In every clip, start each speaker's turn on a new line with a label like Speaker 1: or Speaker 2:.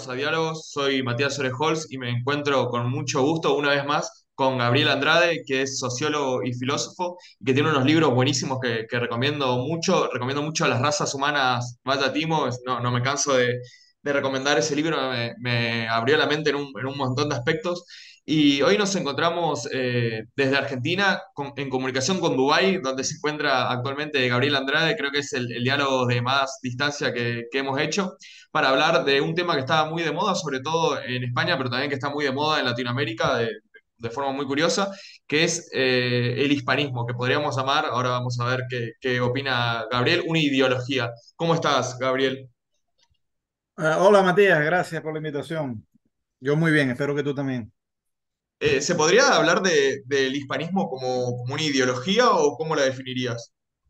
Speaker 1: Bienvenidos a Diálogos. Soy Matías Orejols y me encuentro con mucho gusto una vez más con Gabriel Andrade, que es sociólogo y filósofo y que tiene unos libros buenísimos que recomiendo mucho. Recomiendo mucho a las razas humanas. Vaya Timo, no me canso de recomendar ese libro, me abrió la mente en un montón de aspectos. Y hoy nos encontramos desde Argentina en comunicación con Dubái, donde se encuentra actualmente Gabriel Andrade. Creo que es el diálogo de más distancia que hemos hecho para hablar de un tema que está muy de moda, sobre todo en España, pero también que está muy de moda en Latinoamérica de forma muy curiosa, que es el hispanismo, que podríamos llamar, ahora vamos a ver qué opina Gabriel, una ideología. ¿Cómo estás, Gabriel?
Speaker 2: Hola Matías, gracias por la invitación. Yo muy bien, espero que tú también.
Speaker 1: ¿Se podría hablar del hispanismo como una ideología o cómo la definirías?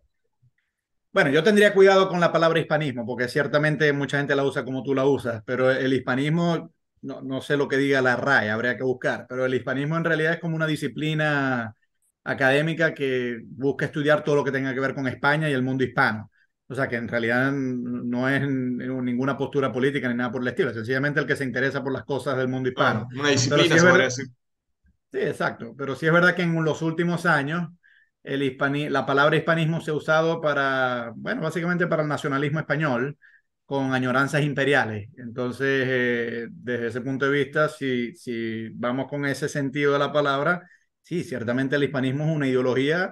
Speaker 2: Bueno, yo tendría cuidado con la palabra hispanismo, porque ciertamente mucha gente la usa como tú la usas, pero el hispanismo, no sé lo que diga la RAE, habría que buscar, pero el hispanismo en realidad es como una disciplina académica que busca estudiar todo lo que tenga que ver con España y el mundo hispano. O sea, que en realidad no es ninguna postura política ni nada por el estilo, es sencillamente el que se interesa por las cosas del mundo
Speaker 1: Ah,
Speaker 2: hispano.
Speaker 1: una
Speaker 2: Pero sí
Speaker 1: disciplina,
Speaker 2: es
Speaker 1: se podría
Speaker 2: verdad.
Speaker 1: decir.
Speaker 2: Sí, exacto. Pero sí es verdad que en los últimos años la palabra hispanismo se ha usado para, bueno, básicamente para el nacionalismo español con añoranzas imperiales. Entonces, desde ese punto de vista, si vamos con ese sentido de la palabra, sí, ciertamente el hispanismo es una ideología,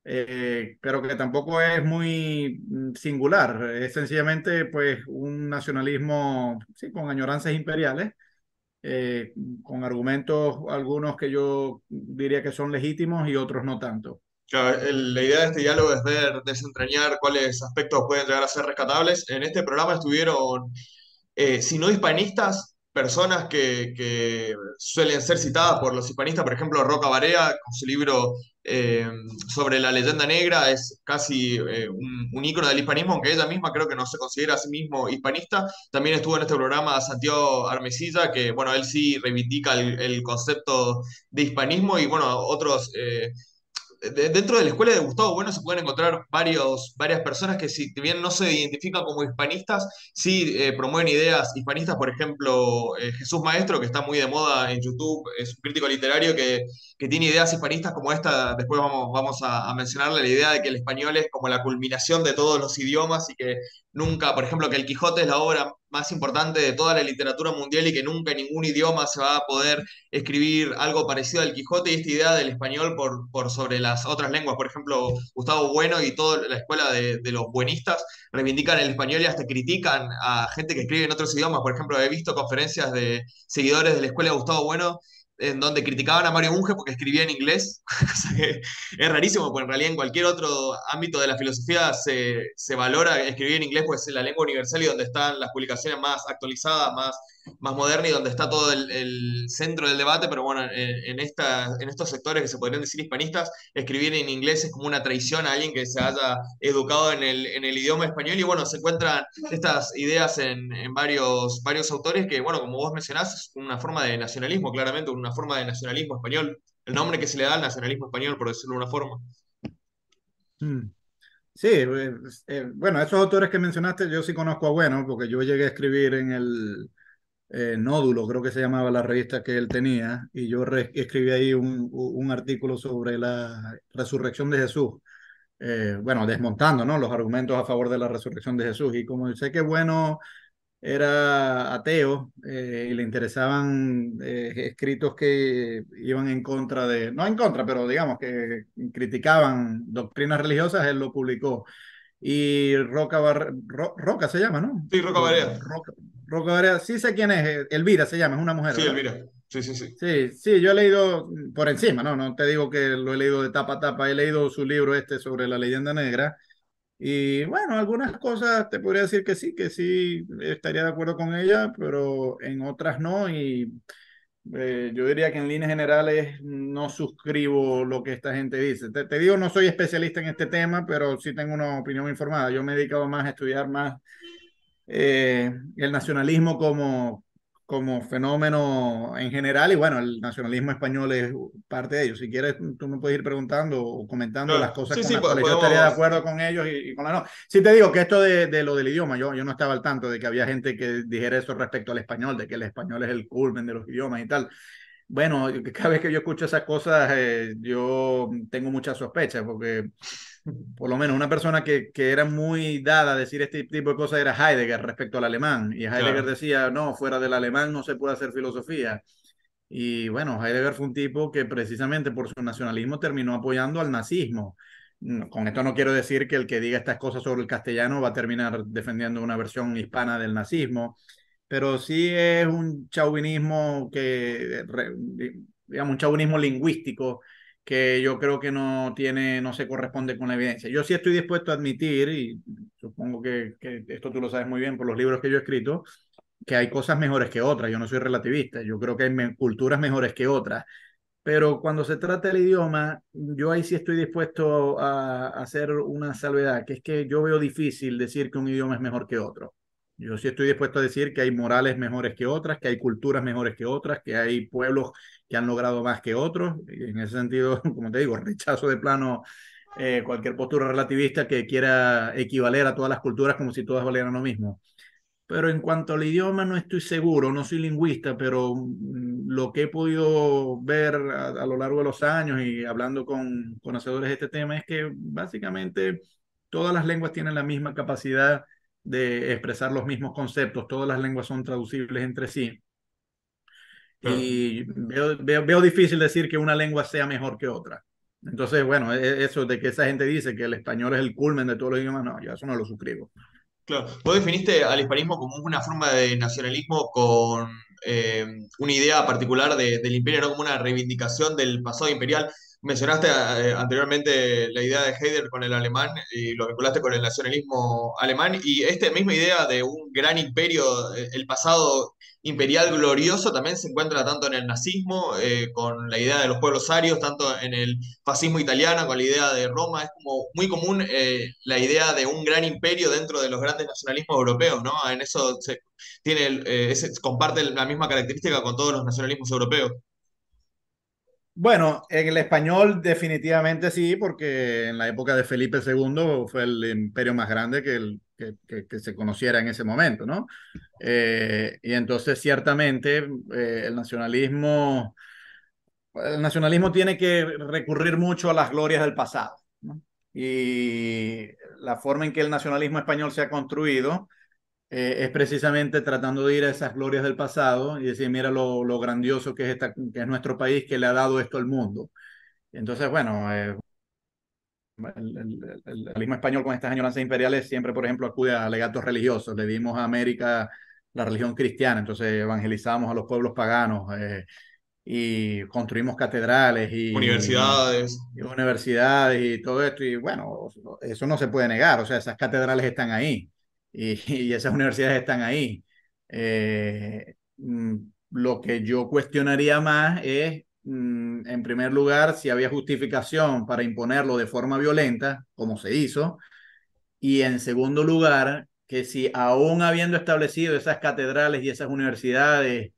Speaker 2: pero que tampoco es muy singular. Es sencillamente, pues, un nacionalismo, sí, con añoranzas imperiales eh, con argumentos, algunos que yo diría que son legítimos y otros no tanto.
Speaker 1: Claro, la idea de este diálogo es ver, desentrañar cuáles aspectos pueden llegar a ser rescatables. En este programa estuvieron si no hispanistas, personas que suelen ser citadas por los hispanistas, por ejemplo, Roca Barea, con su libro sobre la leyenda negra, es casi un ícono del hispanismo, aunque ella misma creo que no se considera a sí mismo hispanista. También estuvo en este programa Santiago Armesilla, que bueno, él sí reivindica el concepto de hispanismo y bueno, otros dentro de la escuela de Gustavo Bueno se pueden encontrar varias personas que si bien no se identifican como hispanistas, sí promueven ideas hispanistas, por ejemplo, Jesús Maestro, que está muy de moda en YouTube, es un crítico literario que tiene ideas hispanistas como esta, después vamos a mencionarle la idea de que el español es como la culminación de todos los idiomas y que nunca, por ejemplo, que el Quijote es la obra más importante de toda la literatura mundial y que nunca en ningún idioma se va a poder escribir algo parecido al Quijote y esta idea del español por sobre las otras lenguas. Por ejemplo, Gustavo Bueno y toda la escuela de los buenistas reivindican el español y hasta critican a gente que escribe en otros idiomas. Por ejemplo, he visto conferencias de seguidores de la escuela de Gustavo Bueno en donde criticaban a Mario Bunge porque escribía en inglés. O sea que es rarísimo, porque en realidad en cualquier otro ámbito de la filosofía se valora escribir en inglés, pues es la lengua universal y donde están las publicaciones más actualizadas, más moderna y donde está todo el centro del debate, pero bueno, en estos sectores que se podrían decir hispanistas, escribir en inglés es como una traición a alguien que se haya educado en el idioma español y bueno, se encuentran estas ideas en varios autores que, bueno, como vos mencionás, es una forma de nacionalismo, claramente, una forma de nacionalismo español, el nombre que se le da al nacionalismo español, por decirlo de una forma.
Speaker 2: Mm. Sí, bueno, esos autores que mencionaste yo sí conozco a Bueno, porque yo llegué a escribir en el Nódulo, creo que se llamaba la revista que él tenía, y yo escribí ahí un artículo sobre la resurrección de Jesús. Bueno, desmontando, ¿no? Los argumentos a favor de la resurrección de Jesús. Y como sé que Bueno era ateo y le interesaban escritos que iban en contra de, no en contra, pero digamos que criticaban doctrinas religiosas, él lo publicó. Y Roca se llama, ¿no?
Speaker 1: Sí, Roca Barea.
Speaker 2: Roca Varela, sí sé quién es, Elvira se llama, es una mujer,
Speaker 1: Sí,
Speaker 2: ¿verdad?
Speaker 1: Elvira. Sí, sí, sí.
Speaker 2: Sí, sí, yo he leído por encima, ¿no? No te digo que lo he leído de tapa a tapa, he leído su libro este sobre la leyenda negra y bueno, algunas cosas te podría decir que sí estaría de acuerdo con ella, pero en otras no. Y yo diría que en líneas generales no suscribo lo que esta gente dice. Te digo, no soy especialista en este tema, pero sí tengo una opinión informada. Yo me he dedicado más a estudiar más el nacionalismo como, como fenómeno en general y bueno, el nacionalismo español es parte de ello. Si quieres, tú me puedes ir preguntando o comentando las
Speaker 1: Claro.
Speaker 2: cosas
Speaker 1: Sí,
Speaker 2: con
Speaker 1: sí,
Speaker 2: las cuales yo estaría de
Speaker 1: podemos.
Speaker 2: acuerdo con ellos y con las no. Sí te digo que esto de lo del idioma, yo no estaba al tanto de que había gente que dijera eso respecto al español, de que el español es el culmen de los idiomas y tal. Bueno, cada vez que yo escucho esas cosas, yo tengo muchas sospechas porque por lo menos una persona que era muy dada a decir este tipo de cosas era Heidegger respecto al alemán. Y Heidegger
Speaker 1: Claro,
Speaker 2: decía, no, fuera del alemán no se puede hacer filosofía. Y bueno, Heidegger fue un tipo que precisamente por su nacionalismo terminó apoyando al nazismo. Con esto no quiero decir que el que diga estas cosas sobre el castellano va a terminar defendiendo una versión hispana del nazismo, pero sí es un chauvinismo digamos, un chauvinismo lingüístico que yo creo que no tiene, no se corresponde con la evidencia. Yo sí estoy dispuesto a admitir, y supongo que esto tú lo sabes muy bien por los libros que yo he escrito, que hay cosas mejores que otras. Yo no soy relativista, yo creo que hay culturas mejores que otras. Pero cuando se trata del idioma, yo ahí sí estoy dispuesto a hacer una salvedad, que es que yo veo difícil decir que un idioma es mejor que otro. Yo sí estoy dispuesto a decir que hay morales mejores que otras, que hay culturas mejores que otras, que hay pueblos que han logrado más que otros. Y en ese sentido, como te digo, rechazo de plano cualquier postura relativista que quiera equivaler a todas las culturas como si todas valieran lo mismo. Pero en cuanto al idioma no estoy seguro, no soy lingüista, pero lo que he podido ver a lo largo de los años y hablando con conocedores de este tema es que básicamente todas las lenguas tienen la misma capacidad de expresar los mismos conceptos, todas las lenguas son traducibles entre sí
Speaker 1: claro.
Speaker 2: y veo difícil decir que una lengua sea mejor que otra. Entonces, bueno, eso de que esa gente dice que el español es el culmen de todos los idiomas, no, yo eso no lo suscribo.
Speaker 1: Claro, vos definiste al hispanismo como una forma de nacionalismo con una idea particular del imperio, no como una reivindicación del pasado imperial. Mencionaste anteriormente la idea de Heidegger con el alemán y lo vinculaste con el nacionalismo alemán y esta misma idea de un gran imperio, el pasado imperial glorioso también se encuentra tanto en el nazismo, con la idea de los pueblos arios, tanto en el fascismo italiano, con la idea de Roma. Es como muy común la idea de un gran imperio dentro de los grandes nacionalismos europeos, ¿no? En eso comparte la misma característica con todos los nacionalismos europeos.
Speaker 2: Bueno, en el español definitivamente sí, porque en la época de Felipe II fue el imperio más grande que se conociera en ese momento, ¿no? Y entonces ciertamente el nacionalismo tiene que recurrir mucho a las glorias del pasado, ¿no? Y la forma en que el nacionalismo español se ha construido es precisamente tratando de ir a esas glorias del pasado y decir, mira lo grandioso que es nuestro país, que le ha dado esto al mundo. Entonces, bueno, el nacionalismo español con estas añoranzas imperiales siempre, por ejemplo, acude a legatos religiosos. Le dimos a América la religión cristiana, entonces evangelizamos a los pueblos paganos y construimos catedrales
Speaker 1: Universidades,
Speaker 2: y universidades y todo esto. Y bueno, eso no se puede negar, o sea, esas catedrales están ahí y esas universidades están ahí. Lo que yo cuestionaría más es, en primer lugar, si había justificación para imponerlo de forma violenta, como se hizo, y en segundo lugar, que si aún habiendo establecido esas catedrales y esas universidades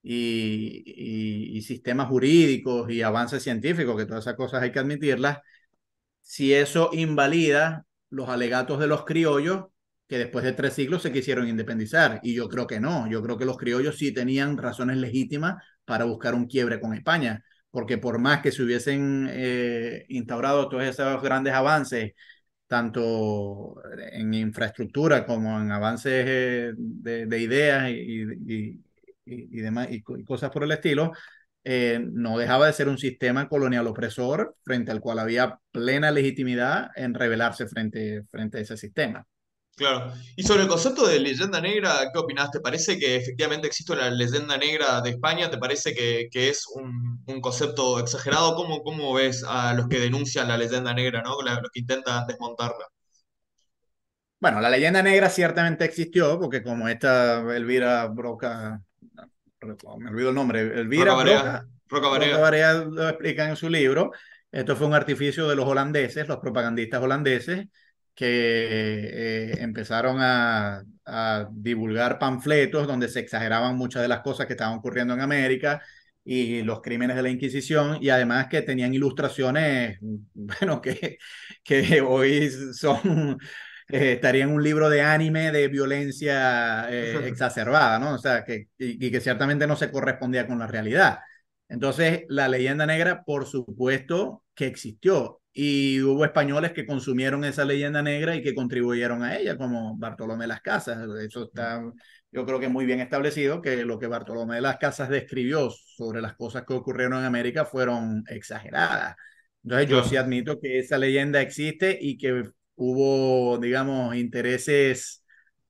Speaker 2: y sistemas jurídicos y avances científicos, que todas esas cosas hay que admitirlas, si eso invalida los alegatos de los criollos que después de 3 siglos se quisieron independizar. Y yo creo que no, yo creo que los criollos sí tenían razones legítimas para buscar un quiebre con España, porque por más que se hubiesen instaurado todos esos grandes avances, tanto en infraestructura como en avances de ideas y demás, y cosas por el estilo, no dejaba de ser un sistema colonial opresor frente al cual había plena legitimidad en rebelarse frente a ese sistema.
Speaker 1: claro. Y sobre el concepto de leyenda negra, ¿qué opinás? ¿Te parece que efectivamente existe una leyenda negra de España? ¿Te parece que es un concepto exagerado? ¿Cómo ves a los que denuncian la leyenda negra, ¿no? Los que intentan desmontarla?
Speaker 2: Bueno, la leyenda negra ciertamente existió, porque como esta Elvira Broca, me olvido el nombre,
Speaker 1: Roca
Speaker 2: Elvira
Speaker 1: Barea, Roca
Speaker 2: Broca
Speaker 1: Barea,
Speaker 2: Barea lo explica en su libro. Esto fue un artificio de los holandeses, los propagandistas holandeses, que empezaron a divulgar panfletos donde se exageraban muchas de las cosas que estaban ocurriendo en América y los crímenes de la Inquisición, y además que tenían ilustraciones, bueno, que hoy son, estarían en un libro de anime de violencia exacerbada, ¿no? O sea, y que ciertamente no se correspondía con la realidad. Entonces, la leyenda negra, por supuesto que existió, y hubo españoles que consumieron esa leyenda negra y que contribuyeron a ella, como Bartolomé de las Casas. Eso está, yo creo que muy bien establecido, que lo que Bartolomé de las Casas describió sobre las cosas que ocurrieron en América fueron exageradas. Entonces, yo sí
Speaker 1: Claro.
Speaker 2: admito que esa leyenda existe y que hubo, digamos, intereses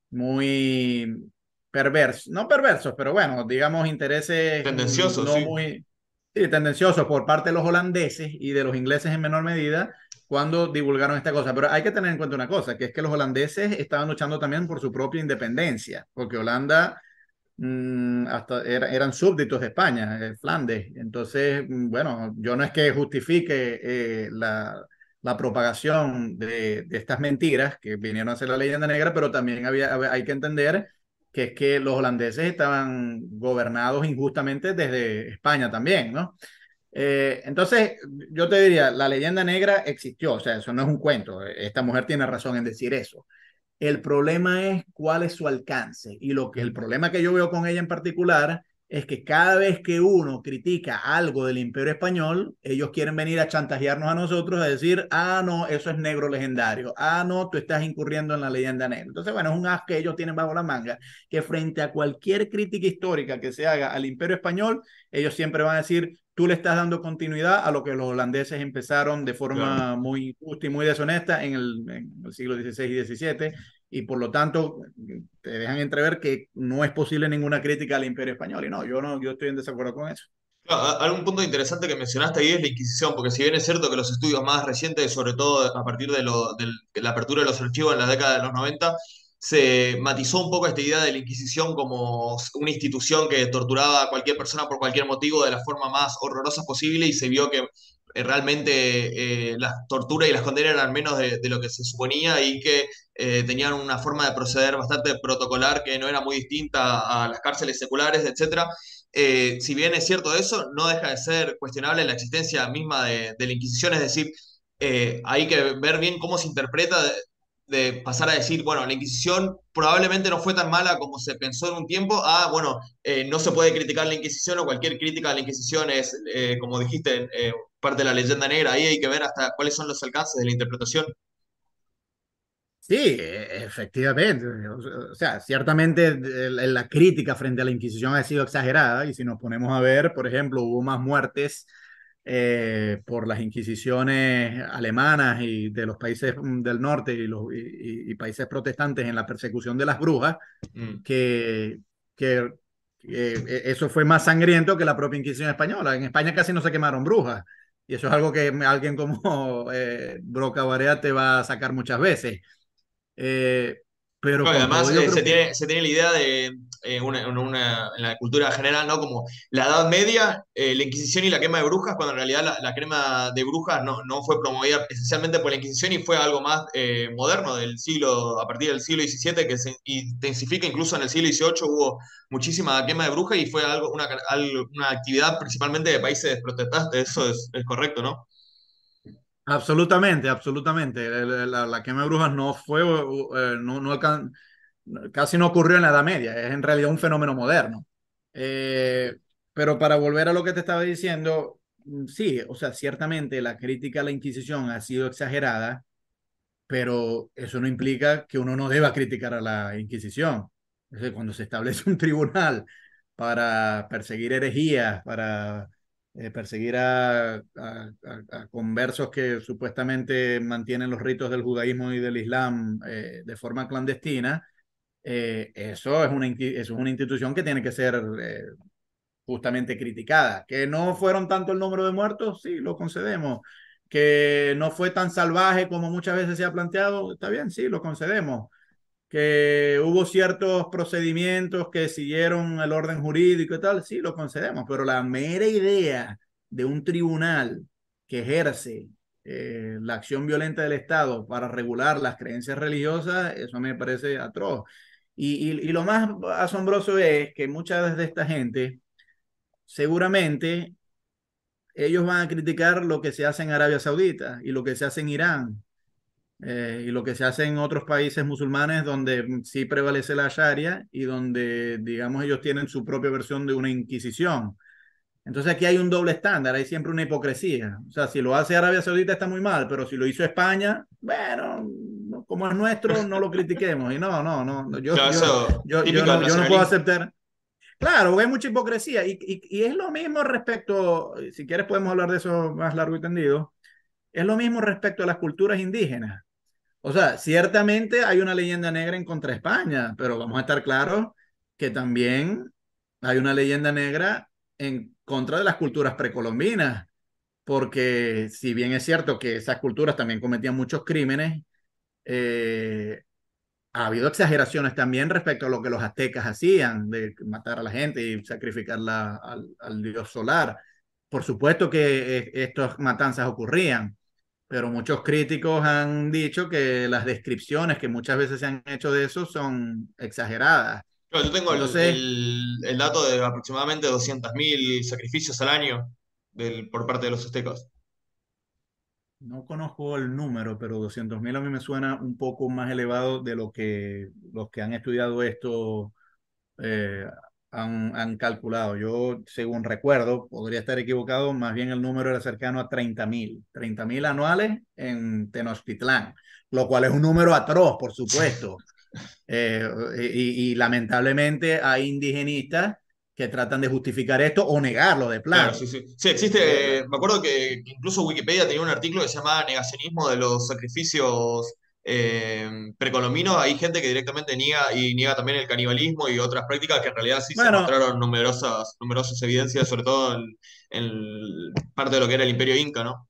Speaker 2: muy perversos, no perversos, pero bueno, digamos intereses
Speaker 1: Tendencioso,
Speaker 2: no
Speaker 1: sí.
Speaker 2: muy sí, tendenciosos por parte de los holandeses y de los ingleses en menor medida cuando divulgaron esta cosa. Pero hay que tener en cuenta una cosa, que es que los holandeses estaban luchando también por su propia independencia, porque Holanda hasta eran súbditos de España, Flandes. Entonces, bueno, yo no es que justifique la propagación de estas mentiras que vinieron a ser la leyenda negra, pero también hay que entender que es que los holandeses estaban gobernados injustamente desde España también, ¿no? Entonces, yo te diría, la leyenda negra existió, o sea, eso no es un cuento, esta mujer tiene razón en decir eso. El problema es cuál es su alcance. Y el
Speaker 1: Mm.
Speaker 2: problema que yo veo con ella en particular es que cada vez que uno critica algo del Imperio Español, ellos quieren venir a chantajearnos a nosotros a decir, ah, no, eso es negro legendario. Ah, no, tú estás incurriendo en la leyenda negra. Entonces, bueno, es un as que ellos tienen bajo la manga, que frente a cualquier crítica histórica que se haga al Imperio Español, ellos siempre van a decir, tú le estás dando continuidad a lo que los holandeses empezaron de
Speaker 1: Claro.
Speaker 2: forma muy justa y muy deshonesta en el siglo XVI y XVII, y por lo tanto te dejan entrever que no es posible ninguna crítica al Imperio Español. Y no, yo estoy en desacuerdo con eso.
Speaker 1: Claro, algún punto interesante que mencionaste ahí es la Inquisición, porque si bien es cierto que los estudios más recientes, sobre todo a partir de la apertura de los archivos en la década de los 90, se matizó un poco esta idea de la Inquisición como una institución que torturaba a cualquier persona por cualquier motivo de la forma más horrorosa posible, y se vio que realmente las torturas y las condenas eran menos de lo que se suponía, y que tenían una forma de proceder bastante protocolar que no era muy distinta a las cárceles seculares, etcétera. Si bien es cierto eso, no deja de ser cuestionable la existencia misma de la Inquisición, es decir, hay que ver bien cómo se interpreta de pasar a decir, bueno, la Inquisición probablemente no fue tan mala como se pensó en un tiempo, bueno, no se puede criticar la Inquisición, o cualquier crítica a la Inquisición es, como dijiste, parte de la leyenda negra. Ahí hay que ver hasta cuáles son los alcances de la interpretación.
Speaker 2: Sí, efectivamente. O sea, ciertamente la crítica frente a la Inquisición ha sido exagerada y si nos ponemos a ver, por ejemplo, hubo más muertes por las inquisiciones alemanas y de los países del norte y países protestantes en la persecución de las brujas,
Speaker 1: Mm.
Speaker 2: que, que, eso fue más sangriento que la propia Inquisición española. En España casi no se quemaron brujas y eso es algo que alguien como Broca Barea te va a sacar muchas veces. Eh, pero
Speaker 1: No, y
Speaker 2: con todo,
Speaker 1: además
Speaker 2: yo creo que
Speaker 1: se tiene la idea de, en la cultura general, ¿no? Como la Edad Media, la Inquisición y la quema de brujas, cuando en realidad la quema de brujas no fue promovida esencialmente por la Inquisición, y fue algo más moderno a partir del siglo XVII, que se intensifica. Incluso en el siglo XVIII hubo muchísima quema de brujas, y fue una actividad principalmente de países protestantes. Eso es correcto, ¿no?
Speaker 2: absolutamente, absolutamente. La quema de brujas no fue, casi no ocurrió en la Edad Media, es en realidad un fenómeno moderno. Eh, pero para volver a lo que te estaba diciendo, sí, o sea, ciertamente la crítica a la Inquisición ha sido exagerada, pero eso no implica que uno no deba criticar a la Inquisición. Es decir, cuando se establece un tribunal para perseguir herejías, para perseguir a conversos que supuestamente mantienen los ritos del judaísmo y del islam de forma clandestina, eso es una institución que tiene que ser justamente criticada. Que no fueron tanto el número de muertos, sí, lo concedemos. Que no fue tan salvaje como muchas veces se ha planteado, está bien, sí, lo concedemos. Que hubo ciertos procedimientos que siguieron el orden jurídico y tal, sí, lo concedemos, pero la mera idea de un tribunal que ejerce la acción violenta del Estado para regular las creencias religiosas, eso me parece atroz. Y lo más asombroso es que muchas de esta gente, seguramente, ellos van a criticar lo que se hace en Arabia Saudita y lo que se hace en Irán y lo que se hace en otros países musulmanes donde sí prevalece la Sharia y donde, digamos, ellos tienen su propia versión de una inquisición. Entonces aquí hay un doble estándar, hay siempre una hipocresía. O sea, si lo hace Arabia Saudita está muy mal, pero si lo hizo España, bueno, como es nuestro, no lo critiquemos. Y no,
Speaker 1: Claro, eso, típico del
Speaker 2: yo no puedo
Speaker 1: nacionalismo.
Speaker 2: aceptar. Claro, porque hay mucha hipocresía y es lo mismo respecto, si quieres podemos hablar de eso más largo y tendido, es lo mismo respecto a las culturas indígenas. O sea, ciertamente hay una leyenda negra en contra de España, pero vamos a estar claros que también hay una leyenda negra en contra de las culturas precolombinas, porque si bien es cierto que esas culturas también cometían muchos crímenes, eh, ha habido exageraciones también respecto a lo que los aztecas hacían, de matar a la gente y sacrificarla al dios solar. Por supuesto que estas matanzas ocurrían, pero muchos críticos han dicho que las descripciones que muchas veces se han hecho de eso son exageradas.
Speaker 1: Claro, yo tengo
Speaker 2: Entonces,
Speaker 1: el dato de aproximadamente 200.000 sacrificios al año por parte de los aztecas.
Speaker 2: no conozco el número, pero 200.000 a mí me suena un poco más elevado de lo que los que han estudiado esto eh, han calculado. Yo, según recuerdo, podría estar equivocado, más bien el número era cercano a 30.000 anuales en Tenochtitlán, lo cual es un número atroz, por supuesto. Y lamentablemente hay indigenistas que tratan de justificar esto o negarlo de
Speaker 1: Claro,
Speaker 2: plano.
Speaker 1: sí, sí. Sí,
Speaker 2: Eh,
Speaker 1: existe, me acuerdo que incluso Wikipedia tenía un artículo que se llamaba Negacionismo de los sacrificios precolombinos. Hay gente que directamente niega y niega también el canibalismo y otras prácticas que en realidad sí se
Speaker 2: bueno,
Speaker 1: mostraron numerosas evidencias, sobre todo en parte de lo que era el Imperio Inca, ¿no?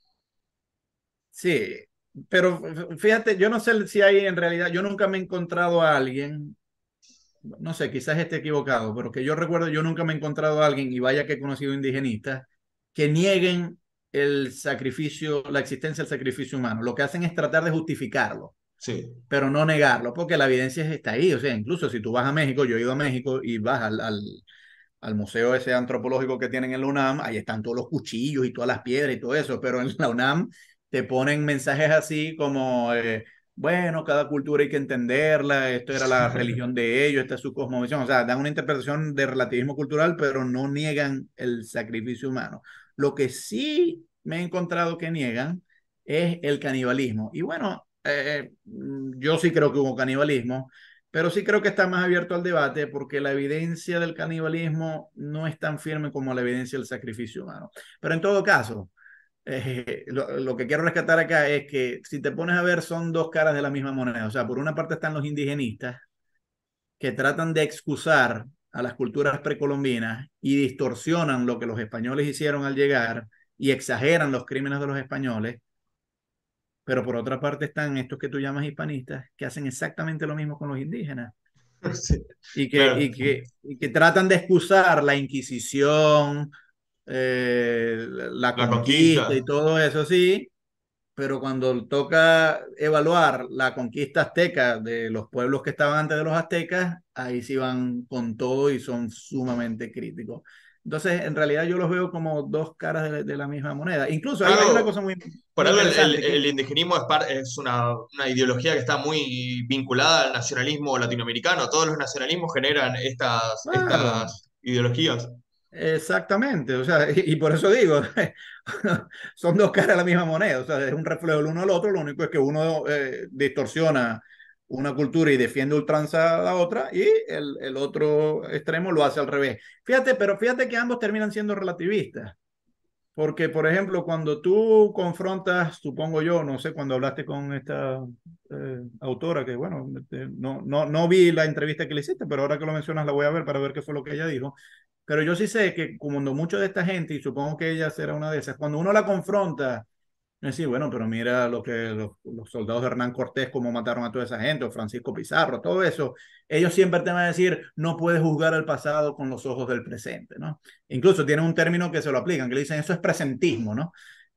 Speaker 2: sí, pero fíjate, yo no sé si hay en realidad, yo nunca me he encontrado a alguien, no sé, quizás esté equivocado, pero que yo recuerdo, yo nunca me he encontrado a alguien, y vaya que he conocido indigenistas, que nieguen el sacrificio, la existencia del sacrificio humano. Lo que hacen es tratar de justificarlo,
Speaker 1: Sí.
Speaker 2: pero no negarlo, porque la evidencia está ahí. O sea, incluso si tú vas a México, yo he ido a México y vas al museo ese antropológico que tienen en la UNAM, ahí están todos los cuchillos y todas las piedras y todo eso, pero en la UNAM te ponen mensajes así como, bueno, cada cultura hay que entenderla, esto era la religión de ellos, esta es su cosmovisión, o sea, dan una interpretación de relativismo cultural, pero no niegan el sacrificio humano. Lo que sí me he encontrado que niegan es el canibalismo. Y bueno, yo sí creo que hubo canibalismo, pero sí creo que está más abierto al debate porque la evidencia del canibalismo no es tan firme como la evidencia del sacrificio humano. Pero en todo caso, lo que quiero rescatar acá es que si te pones a ver son dos caras de la misma moneda. O sea, por una parte están los indigenistas que tratan de excusar a las culturas precolombinas y distorsionan lo que los españoles hicieron al llegar y exageran los crímenes de los españoles. Pero por otra parte están estos que tú llamas hispanistas que hacen exactamente lo mismo con los indígenas
Speaker 1: Sí,
Speaker 2: y
Speaker 1: claro.
Speaker 2: y que tratan de excusar la Inquisición, la
Speaker 1: La
Speaker 2: conquista y
Speaker 1: conquista.
Speaker 2: todo eso, sí, pero cuando toca evaluar la conquista azteca de los pueblos que estaban antes de los aztecas, ahí sí van con todo y son sumamente críticos. Entonces, en realidad yo los veo como dos caras de la misma moneda. Incluso hay una cosa
Speaker 1: Claro,
Speaker 2: muy,
Speaker 1: por
Speaker 2: muy
Speaker 1: algo
Speaker 2: interesante que,
Speaker 1: el indigenismo es una ideología que está muy vinculada al nacionalismo latinoamericano. Todos los nacionalismos generan
Speaker 2: claro,
Speaker 1: estas ideologías.
Speaker 2: exactamente, o sea, y por eso digo, son dos caras de la misma moneda, o sea, es un reflejo del uno al otro, lo único es que uno distorsiona una cultura y defiende ultranza a la otra, y el otro extremo lo hace al revés. Fíjate, pero fíjate que ambos terminan siendo relativistas, porque, por ejemplo, cuando tú confrontas, supongo yo, no sé, cuando hablaste con esta autora, que bueno, no vi la entrevista que le hiciste, pero ahora que lo mencionas la voy a ver para ver qué fue lo que ella dijo. Pero yo sí sé que cuando mucho de esta gente, y supongo que ella será una de esas, cuando uno la confronta, es decir, bueno, pero mira lo que los soldados de Hernán Cortés, cómo mataron a toda esa gente, o Francisco Pizarro, todo eso, ellos siempre te van a decir, no puedes juzgar el pasado con los ojos del presente, ¿no? Incluso tienen un término que se lo aplican, que le dicen, eso es presentismo, ¿no?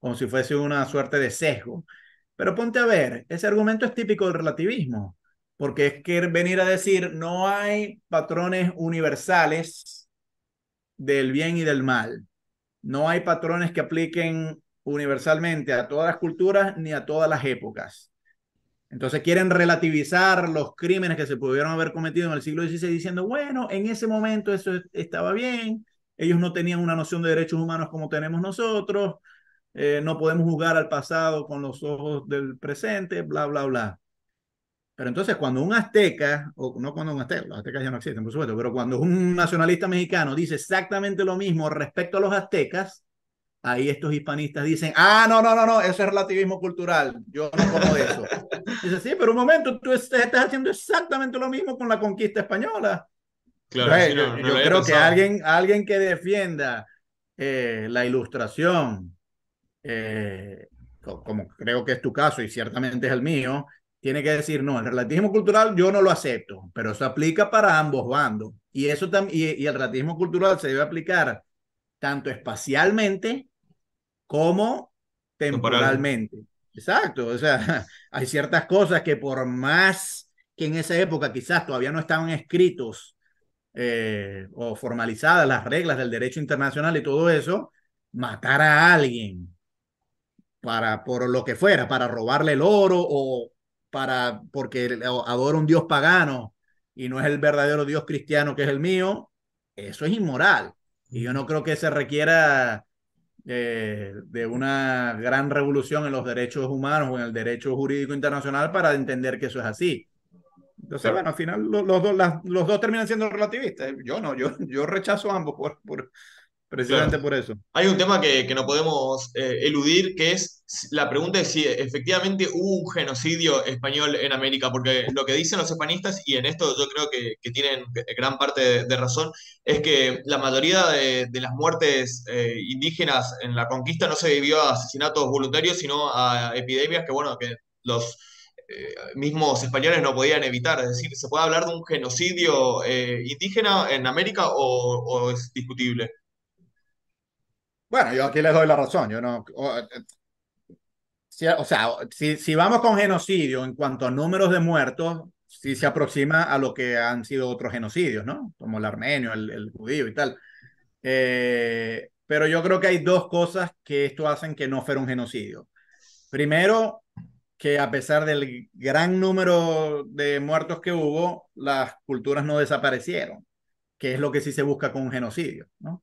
Speaker 2: como si fuese una suerte de sesgo. Pero ponte a ver, ese argumento es típico del relativismo, porque es que venir a decir no hay patrones universales del bien y del mal. No hay patrones que apliquen universalmente a todas las culturas ni a todas las épocas. Entonces quieren relativizar los crímenes que se pudieron haber cometido en el siglo XVI diciendo, bueno, en ese momento eso estaba bien, ellos no tenían una noción de derechos humanos como tenemos nosotros, no podemos jugar al pasado con los ojos del presente, bla, bla, bla. Pero entonces cuando un azteca, o no cuando un azteca, los aztecas ya no existen, por supuesto, pero cuando un nacionalista mexicano dice exactamente lo mismo respecto a los aztecas, ahí estos hispanistas dicen, ah, no, no, no, no, eso es relativismo cultural, yo no como de eso. Dice, sí, pero un momento, tú estás haciendo exactamente lo mismo con la conquista española.
Speaker 1: Claro, sí,
Speaker 2: Entonces,
Speaker 1: no, no lo
Speaker 2: yo
Speaker 1: había
Speaker 2: creo que
Speaker 1: pensado.
Speaker 2: alguien que defienda la ilustración, como creo que es tu caso y ciertamente es el mío, tiene que decir, no, el relativismo cultural yo no lo acepto, pero eso aplica para ambos bandos. Y, eso y el relativismo cultural se debe aplicar tanto espacialmente como
Speaker 1: Temporal.
Speaker 2: temporalmente. Exacto, o sea, hay ciertas cosas que por más que en esa época quizás todavía no estaban escritos o formalizadas las reglas del derecho internacional y todo eso, matar a alguien por lo que fuera, para robarle el oro o porque adora un dios pagano y no es el verdadero dios cristiano que es el mío, eso es inmoral. Y yo no creo que se requiera de una gran revolución en los derechos humanos o en el derecho jurídico internacional para entender que eso es así. Entonces,
Speaker 1: Claro.
Speaker 2: bueno, al final los dos terminan siendo relativistas. Yo no, yo rechazo ambos
Speaker 1: Claro.
Speaker 2: precisamente por eso.
Speaker 1: Hay un tema que no podemos eludir, que es la pregunta de si efectivamente hubo un genocidio español en América, porque lo que dicen los hispanistas, y en esto yo creo que tienen gran parte de razón, es que la mayoría de las muertes indígenas en la conquista no se debió a asesinatos voluntarios, sino a epidemias que, bueno, que los mismos españoles no podían evitar. Es decir, ¿se puede hablar de un genocidio indígena en América o es discutible?
Speaker 2: Bueno, yo aquí les doy la razón. Yo no, o sea, si vamos con genocidio en cuanto a números de muertos, sí se aproxima a lo que han sido otros genocidios, ¿no? Como el armenio, el judío y tal. Pero yo creo que hay dos cosas que esto hacen que no fuera un genocidio. Primero, que a pesar del gran número de muertos que hubo, las culturas no desaparecieron, que es lo que sí se busca con un genocidio, ¿no?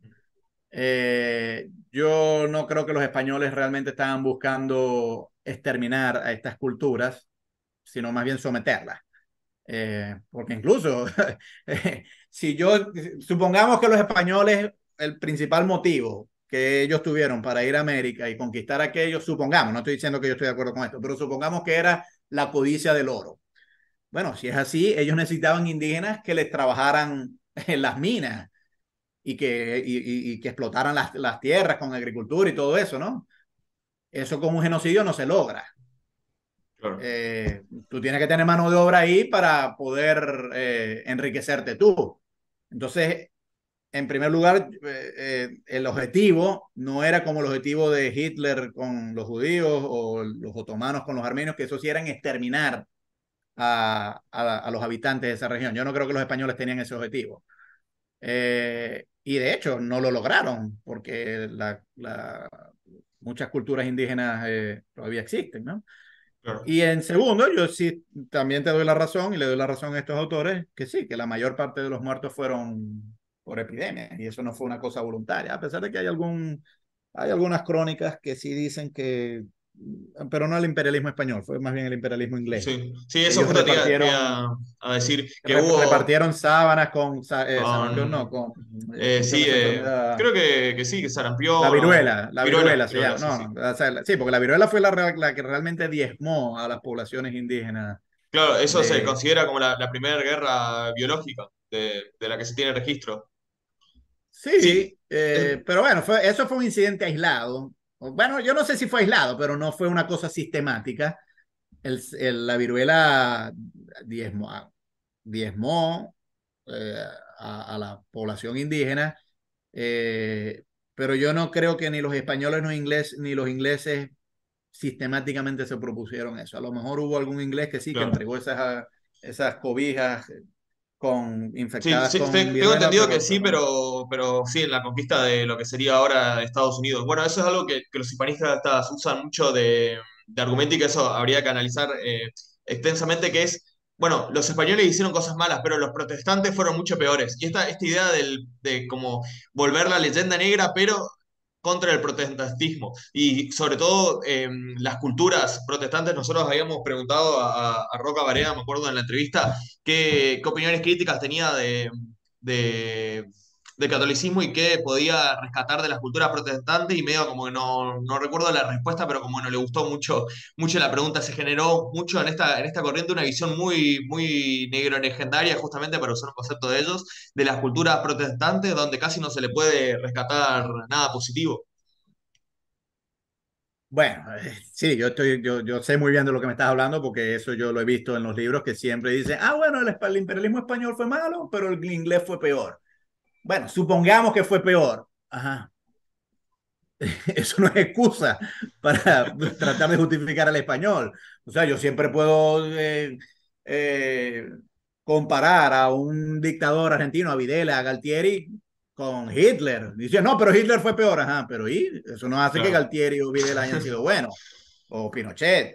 Speaker 2: Yo no creo que los españoles realmente estaban buscando exterminar a estas culturas, sino más bien someterlas. Porque incluso, si yo, supongamos que los españoles, el principal motivo que ellos tuvieron para ir a América y conquistar aquello, supongamos, no estoy diciendo que yo estoy de acuerdo con esto, pero supongamos que era la codicia del oro. Bueno, si es así, ellos necesitaban indígenas que les trabajaran en las minas y que explotaran las tierras con agricultura y todo eso, ¿no? Eso con un genocidio no se logra.
Speaker 1: Claro.
Speaker 2: Tú tienes que tener mano de obra ahí para poder enriquecerte tú. Entonces, en primer lugar, el objetivo no era como el objetivo de Hitler con los judíos o los otomanos con los armenios, que eso sí eran exterminar a los habitantes de esa región. Yo no creo que los españoles tenían ese objetivo. Y de hecho, no lo lograron, porque muchas culturas indígenas todavía existen, ¿no?
Speaker 1: Claro.
Speaker 2: Y en segundo, yo sí también te doy la razón y le doy la razón a estos autores que sí, que la mayor parte de los muertos fueron por epidemias y eso no fue una cosa voluntaria, a pesar de que hay algunas crónicas que sí dicen que, pero no el imperialismo español, fue más bien el imperialismo inglés.
Speaker 1: Sí, sí, eso
Speaker 2: Ellos
Speaker 1: justo te iba a decir que hubo
Speaker 2: repartieron sábanas con sarampión, no,
Speaker 1: con,
Speaker 2: con, ¿cómo se llama
Speaker 1: sí,
Speaker 2: esa enfermedad?
Speaker 1: creo que sí, que sarampión o
Speaker 2: La
Speaker 1: viruela,
Speaker 2: viruela se
Speaker 1: viruela,
Speaker 2: llama,
Speaker 1: sí,
Speaker 2: no,
Speaker 1: sí.
Speaker 2: no, o sea, sí, porque la viruela fue la que realmente diezmó a las poblaciones indígenas
Speaker 1: Claro, eso se
Speaker 2: de...
Speaker 1: considera como la primera guerra biológica de la que se tiene registro. Sí,
Speaker 2: Sí, pero bueno, eso fue un incidente aislado. Bueno, yo no sé si fue aislado, pero no fue una cosa sistemática. La viruela diezmó, diezmó a la población indígena, eh, pero yo no creo que ni los españoles ni los ingleses sistemáticamente se propusieron eso. A lo mejor hubo algún inglés que sí, que
Speaker 1: Claro.
Speaker 2: entregó esas cobijas
Speaker 1: Sí,
Speaker 2: infectadas
Speaker 1: sí,
Speaker 2: con
Speaker 1: tengo
Speaker 2: viruela,
Speaker 1: entendido que sí,
Speaker 2: pero no.
Speaker 1: pero sí, en la conquista de lo que sería ahora Estados Unidos. Bueno, eso es algo que los hispanistas usan mucho de argumento y que eso habría que analizar extensamente, que es, bueno, los españoles hicieron cosas malas, pero los protestantes fueron mucho peores. Y esta idea de como volver la leyenda negra, pero contra el protestantismo. Y sobre todo las culturas protestantes, nosotros habíamos preguntado a Roca Barea, me acuerdo en la entrevista, qué opiniones críticas tenía de, de catolicismo y qué podía rescatar de las culturas protestantes y medio como que no recuerdo la respuesta, pero como no le gustó mucho la pregunta, se generó mucho en esta corriente una visión muy negro-legendaria, justamente para usar un concepto de ellos, de las culturas protestantes, donde casi no se le puede rescatar nada positivo.
Speaker 2: Bueno, sí, yo sé muy bien de lo que me estás hablando porque eso yo lo he visto en los libros que siempre dicen, bueno, el imperialismo español fue malo, pero el inglés fue peor. Bueno, supongamos que fue peor. Ajá. Eso no es excusa para tratar de justificar al español. O sea, yo siempre puedo eh, comparar a un dictador argentino, a Videla, a Galtieri, con Hitler. Dice, no, pero Hitler fue peor. Ajá, pero ¿y? Eso no hace que
Speaker 1: Claro.
Speaker 2: Galtieri o Videla hayan sido buenos, o Pinochet.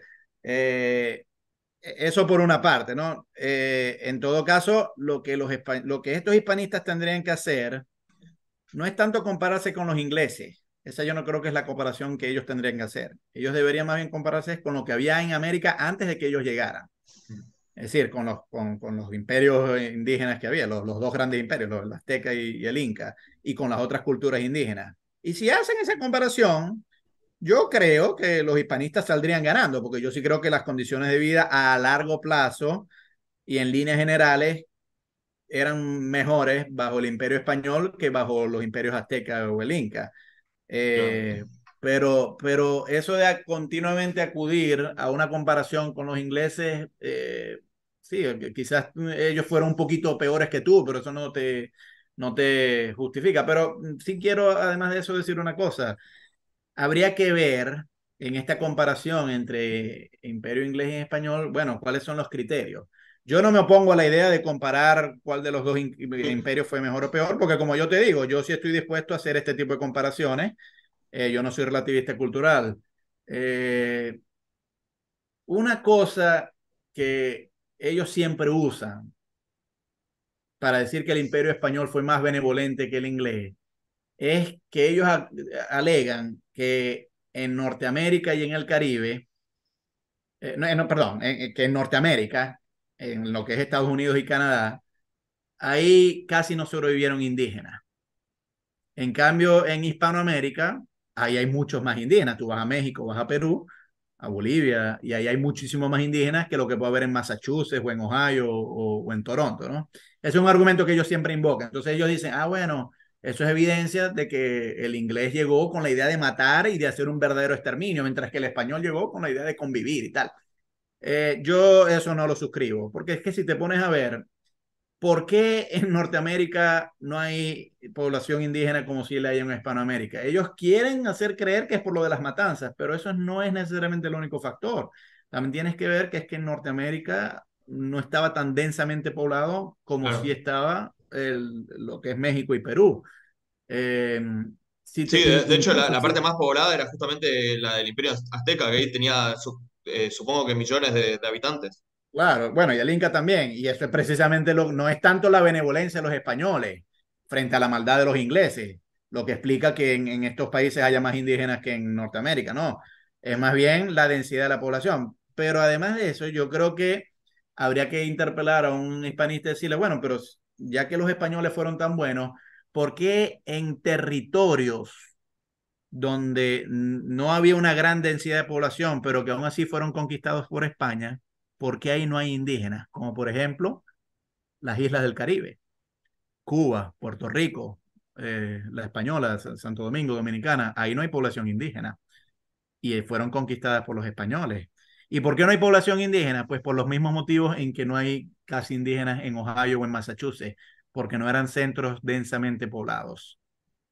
Speaker 2: Eso por una parte, ¿no? En todo caso, lo que estos hispanistas tendrían que hacer no es tanto compararse con los ingleses. Esa yo no creo que es la comparación que ellos tendrían que hacer. Ellos deberían más bien compararse con lo que había en América antes de que ellos llegaran. Es decir, con los imperios indígenas que había, los dos grandes imperios, el azteca y el inca, y con las otras culturas indígenas. Y si hacen esa comparación, yo creo que los hispanistas saldrían ganando, porque yo sí creo que las condiciones de vida a largo plazo y en líneas generales eran mejores bajo el imperio español que bajo los imperios azteca o el inca.
Speaker 1: Claro.
Speaker 2: Eh, pero eso de continuamente acudir a una comparación con los ingleses, sí, quizás ellos fueron un poquito peores que tú, pero eso no te justifica. Pero sí quiero, además de eso, decir una cosa. Habría que ver en esta comparación entre imperio inglés y español, bueno, cuáles son los criterios. Yo no me opongo a la idea de comparar cuál de los dos imperios fue mejor o peor, porque como yo te digo, yo sí estoy dispuesto a hacer este tipo de comparaciones. Yo no soy relativista cultural. Eh, una cosa que ellos siempre usan para decir que el imperio español fue más benevolente que el inglés es que ellos alegan que en Norteamérica y en el Caribe, no, perdón, que en Norteamérica, en lo que es Estados Unidos y Canadá, ahí casi no sobrevivieron indígenas. En cambio, en Hispanoamérica, ahí hay muchos más indígenas. Tú vas a México, vas a Perú, a Bolivia, y ahí hay muchísimos más indígenas que lo que puede haber en Massachusetts o en Ohio o en Toronto, ¿no? Ese es un argumento que ellos siempre invocan. Entonces ellos dicen, bueno, eso es evidencia de que el inglés llegó con la idea de matar y de hacer un verdadero exterminio, mientras que el español llegó con la idea de convivir y tal. Yo eso no lo suscribo, porque es que si te pones a ver, ¿por qué en Norteamérica no hay población indígena como si la hay en Hispanoamérica? Ellos quieren hacer creer que es por lo de las matanzas, pero eso no es necesariamente el único factor. También tienes que ver que es que en Norteamérica no estaba tan densamente poblado como si
Speaker 1: Claro.
Speaker 2: estaba lo que es México y Perú. Eh, si
Speaker 1: Sí,
Speaker 2: te,
Speaker 1: de hecho
Speaker 2: incluso
Speaker 1: la
Speaker 2: si,
Speaker 1: parte más poblada era justamente la del Imperio Azteca, que ahí tenía, supongo que millones de habitantes.
Speaker 2: claro, bueno, y el Inca también, y eso es precisamente no es tanto la benevolencia de los españoles frente a la maldad de los ingleses, lo que explica que en estos países haya más indígenas que en Norteamérica, no, es más bien la densidad de la población. Pero además de eso, yo creo que habría que interpelar a un hispanista y decirle, bueno, pero ya que los españoles fueron tan buenos, ¿por qué en territorios donde no había una gran densidad de población, pero que aún así fueron conquistados por España, ¿por qué ahí no hay indígenas? Como por ejemplo las islas del Caribe, Cuba, Puerto Rico, la Española, Santo Domingo, Dominicana, ahí no hay población indígena y fueron conquistadas por los españoles. ¿Y por qué no hay población indígena? Pues por los mismos motivos en que no hay casi indígenas en Ohio o en Massachusetts, porque no eran centros densamente poblados.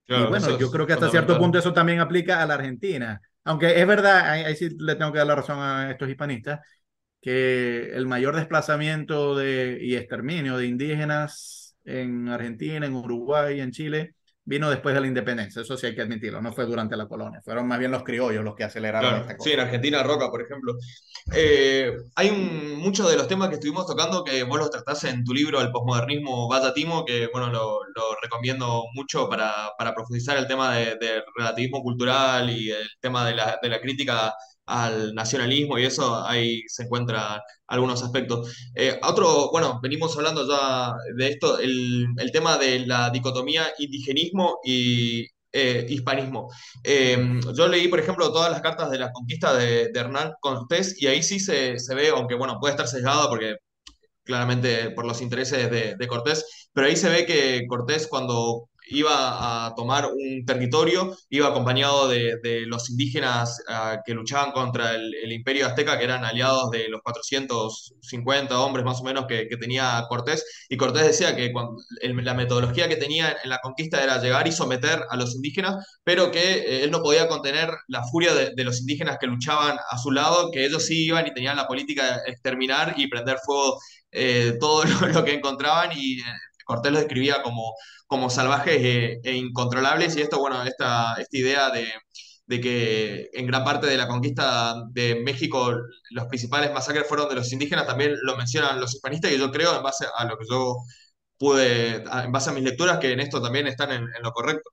Speaker 2: Y
Speaker 1: Claro,
Speaker 2: bueno,
Speaker 1: eso
Speaker 2: yo
Speaker 1: es
Speaker 2: creo que hasta cierto
Speaker 1: fundamental.
Speaker 2: punto eso también aplica a la Argentina. Aunque es verdad, ahí sí le tengo que dar la razón a estos hispanistas, que el mayor desplazamiento y exterminio de indígenas en Argentina, en Uruguay, en Chile, vino después de la independencia. Eso sí hay que admitirlo, no fue durante la colonia. Fueron más bien los criollos los que aceleraron
Speaker 1: Claro,
Speaker 2: esta
Speaker 1: sí, en
Speaker 2: cosa.
Speaker 1: Argentina Roca, por ejemplo. Hay muchos de los temas que estuvimos tocando que vos los tratás en tu libro El posmodernismo Vaya Timo, que bueno, lo recomiendo mucho para profundizar el tema del relativismo cultural y el tema de la crítica al nacionalismo y eso, ahí se encuentran algunos aspectos. Otro, bueno, venimos hablando ya de esto, el tema de la dicotomía indigenismo y hispanismo.
Speaker 2: Mm.
Speaker 1: Yo leí, por ejemplo, todas las cartas de la conquista de Hernán Cortés y ahí sí se ve, aunque bueno, puede estar sesgado porque claramente por los intereses de Cortés, pero ahí se ve que Cortés cuando iba a tomar un territorio iba acompañado de los indígenas que luchaban contra el imperio azteca, que eran aliados de los 450 hombres más o menos que tenía Cortés, y Cortés decía que la metodología que tenía en la conquista era llegar y someter a los indígenas, pero que él no podía contener la furia de los indígenas que luchaban a su lado, que ellos sí iban y tenían la política de exterminar y prender fuego todo lo que encontraban y Cortés los describía como salvajes e incontrolables y esto, bueno, esta idea de que en gran parte de la conquista de México los principales masacres fueron de los indígenas, también lo mencionan los hispanistas y yo creo, en base a lo que yo en base a mis lecturas, que en esto también están en lo correcto.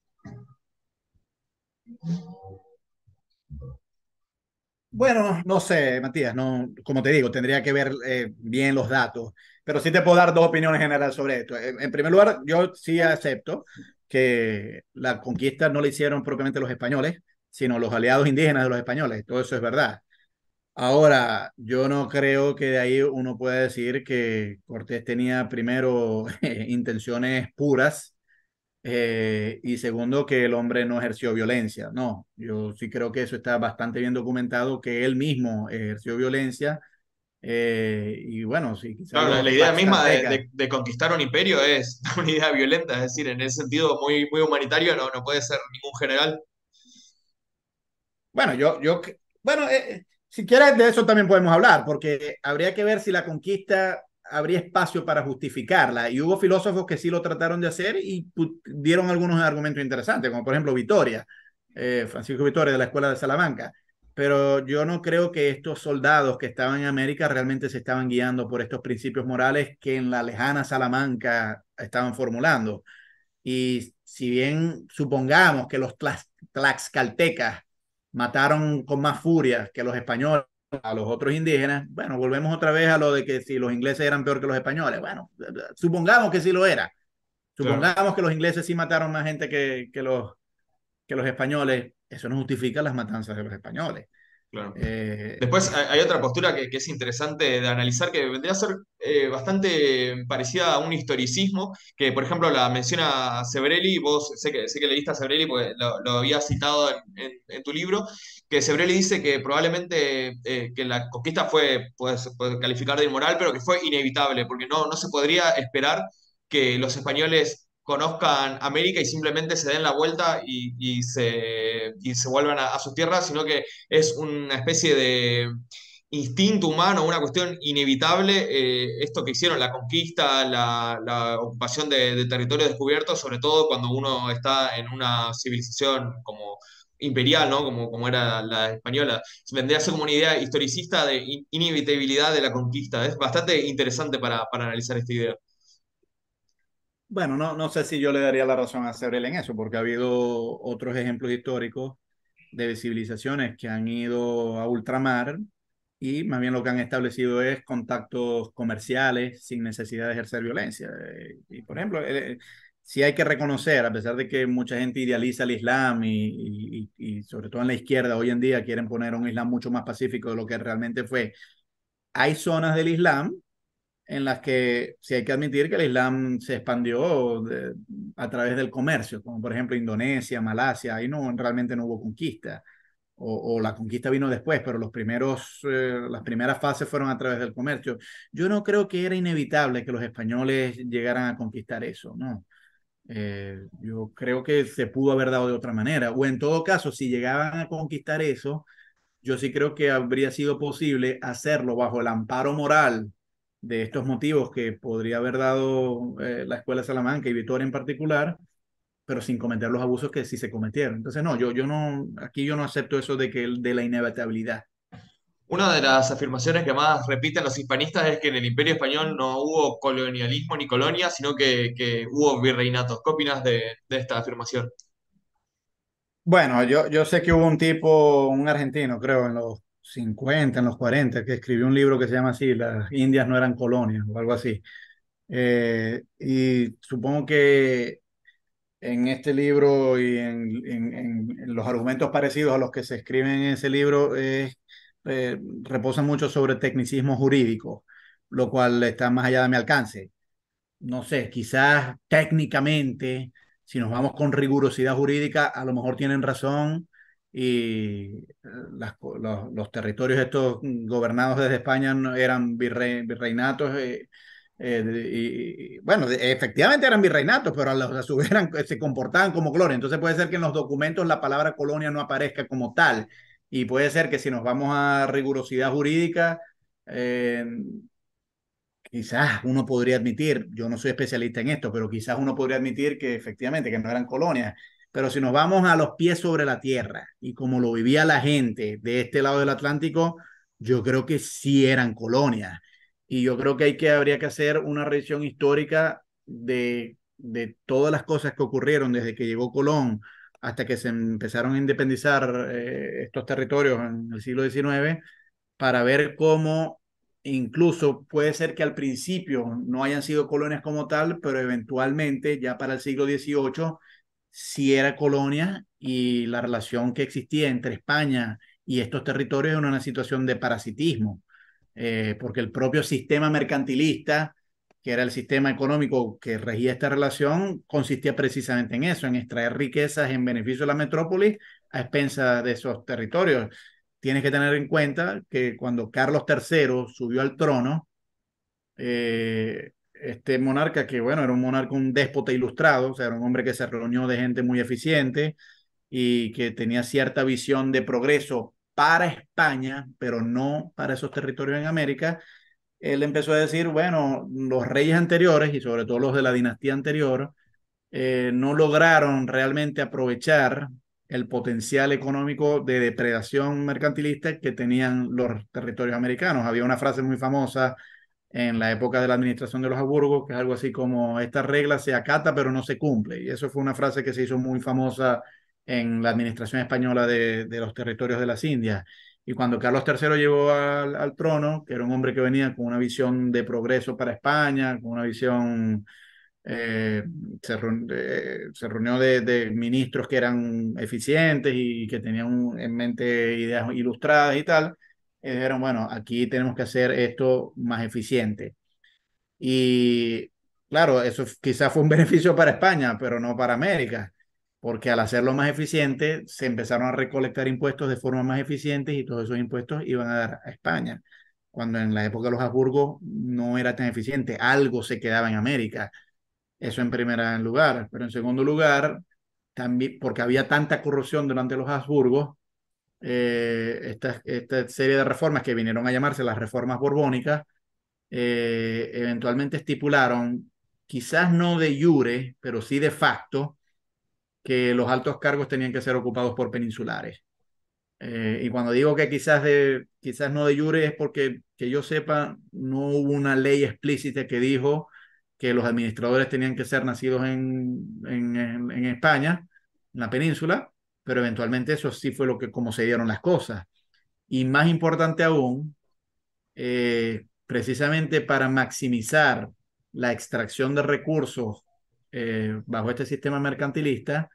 Speaker 2: Bueno, no sé, Matías, no, como te digo, tendría que ver bien los datos, pero sí te puedo dar dos opiniones generales sobre esto. En primer lugar, yo sí acepto que la conquista no la hicieron propiamente los españoles, sino los aliados indígenas de los españoles. Todo eso es verdad. Ahora, yo no creo que de ahí uno pueda decir que Cortés tenía primero intenciones puras y segundo, que el hombre no ejerció violencia. No, yo sí creo que eso está bastante bien documentado, que él mismo ejerció violencia. Y bueno, sí, quizás
Speaker 1: Claro, la
Speaker 2: los
Speaker 1: idea misma
Speaker 2: tlaxcaltecas.
Speaker 1: de conquistar un imperio es una idea violenta, es decir, en ese sentido muy humanitario no puede ser ningún general.
Speaker 2: Bueno, bueno, si quieres de eso también podemos hablar, porque habría que ver si la conquista habría espacio para justificarla. Y hubo filósofos que sí lo trataron de hacer y dieron algunos argumentos interesantes, como por ejemplo Vitoria, Francisco Vitoria de la Escuela de Salamanca. Pero yo no creo que estos soldados que estaban en América realmente se estaban guiando por estos principios morales que en la lejana Salamanca estaban formulando. Y si bien supongamos que los tlaxcaltecas mataron con más furia que los españoles a los otros indígenas, bueno, volvemos otra vez a lo de que si los ingleses eran peor que los españoles. Bueno, supongamos que sí lo era.
Speaker 1: Claro.
Speaker 2: Supongamos que los ingleses sí mataron más gente que los españoles. Eso no justifica las matanzas de los españoles.
Speaker 1: Claro.
Speaker 2: Eh,
Speaker 1: Después hay otra postura que es interesante de analizar, que vendría a ser bastante parecida a un historicismo, que por ejemplo la menciona Sebrelli, vos sé que leíste a Sebrelli porque lo había citado en tu libro, que Sebrelli dice que probablemente que la conquista se puede calificar de inmoral, pero que fue inevitable, porque no se podría esperar que los españoles conozcan América y simplemente se den la vuelta y se vuelvan a sus tierras, sino que es una especie de instinto humano, una cuestión inevitable, esto que hicieron, la conquista, la ocupación de territorios descubiertos, sobre todo cuando uno está en una civilización como imperial, ¿no? Como era la española. Vendría a ser como una idea historicista de inevitabilidad de la conquista. Es bastante interesante para analizar esta idea.
Speaker 2: bueno, no sé si yo le daría la razón a Sebrel en eso, porque ha habido otros ejemplos históricos de civilizaciones que han ido a ultramar y más bien lo que han establecido es contactos comerciales sin necesidad de ejercer violencia. Y por ejemplo, sí hay que reconocer, a pesar de que mucha gente idealiza el Islam y sobre todo en la izquierda hoy en día quieren poner un Islam mucho más pacífico de lo que realmente fue, hay zonas del Islam en las que sí hay que admitir que el Islam se expandió a través del comercio, como por ejemplo Indonesia, Malasia, ahí no, realmente no hubo conquista, o la conquista vino después, pero las primeras fases fueron a través del comercio. Yo no creo que era inevitable que los españoles llegaran a conquistar eso, ¿no? Yo creo que se pudo haber dado de otra manera, o en todo caso, si llegaban a conquistar eso, yo sí creo que habría sido posible hacerlo bajo el amparo moral de estos motivos que podría haber dado la Escuela de Salamanca y Vitoria en particular, pero sin cometer los abusos que sí se cometieron. Entonces, no, yo no, aquí yo no acepto eso de la inevitabilidad.
Speaker 1: Una de las afirmaciones que más repiten los hispanistas es que en el Imperio Español no hubo colonialismo ni colonia, sino que hubo virreinatos. ¿Qué opinas de esta afirmación?
Speaker 2: Bueno, yo sé que hubo un tipo, un argentino, creo, en los 50, en los 40, que escribió un libro que se llama así, Las Indias no eran colonias o algo así. Y supongo que en este libro y en los argumentos parecidos a los que se escriben en ese libro reposan mucho sobre tecnicismo jurídico, lo cual está más allá de mi alcance. No sé, quizás técnicamente, si nos vamos con rigurosidad jurídica, a lo mejor tienen razón y los territorios estos gobernados desde España eran virreinatos. Bueno, efectivamente eran virreinatos, pero a su vez se comportaban como colonia. Entonces puede ser que en los documentos la palabra colonia no aparezca como tal. Y puede ser que si nos vamos a rigurosidad jurídica, eh, quizás uno podría admitir, yo no soy especialista en esto, pero quizás uno podría admitir que efectivamente que no eran colonias. Pero si nos vamos a los pies sobre la tierra y como lo vivía la gente de este lado del Atlántico, yo creo que sí eran colonias. Y yo creo habría que hacer una revisión histórica de todas las cosas que ocurrieron desde que llegó Colón hasta que se empezaron a independizar estos territorios en el siglo XIX para ver cómo incluso puede ser que al principio no hayan sido colonias como tal, pero eventualmente ya para el siglo XVIII sí era colonia y la relación que existía entre España y estos territorios era una situación de parasitismo, porque el propio sistema mercantilista, que era el sistema económico que regía esta relación, consistía precisamente en eso, en extraer riquezas en beneficio de la metrópolis a expensas de esos territorios. Tienes que tener en cuenta que cuando Carlos III subió al trono, este monarca que, bueno, era un monarca, un déspota ilustrado, o sea, era un hombre que se reunió de gente muy eficiente y que tenía cierta visión de progreso para España, pero no para esos territorios en América. Él empezó a decir, bueno, los reyes anteriores y sobre todo los de la dinastía anterior no lograron realmente aprovechar el potencial económico de depredación mercantilista que tenían los territorios americanos. Había una frase muy famosa en la época de la administración de los Habsburgo, que es algo así como, esta regla se acata pero no se cumple. Y eso fue una frase que se hizo muy famosa en la administración española de los territorios de las Indias. Y cuando Carlos III llegó al trono, que era un hombre que venía con una visión de progreso para España, con una visión eh, se reunió de ministros que eran eficientes y que tenían en mente ideas ilustradas y tal, y dijeron, bueno, aquí tenemos que hacer esto más eficiente. Y claro, eso quizás fue un beneficio para España, pero no para América, porque al hacerlo más eficiente se empezaron a recolectar impuestos de forma más eficiente y todos esos impuestos iban a dar a España, cuando en la época de los Habsburgo no era tan eficiente, algo se quedaba en América. Eso en primer lugar. Pero en segundo lugar, también porque había tanta corrupción durante los Habsburgos, esta serie de reformas que vinieron a llamarse las reformas borbónicas, eventualmente estipularon, quizás no de jure, pero sí de facto, que los altos cargos tenían que ser ocupados por peninsulares. Y cuando digo que quizás no de jure es porque que yo sepa, no hubo una ley explícita que dijo que los administradores tenían que ser nacidos en España, en la península, pero eventualmente eso sí fue lo que como se dieron las cosas. Y más importante aún, precisamente para maximizar la extracción de recursos bajo este sistema mercantilista,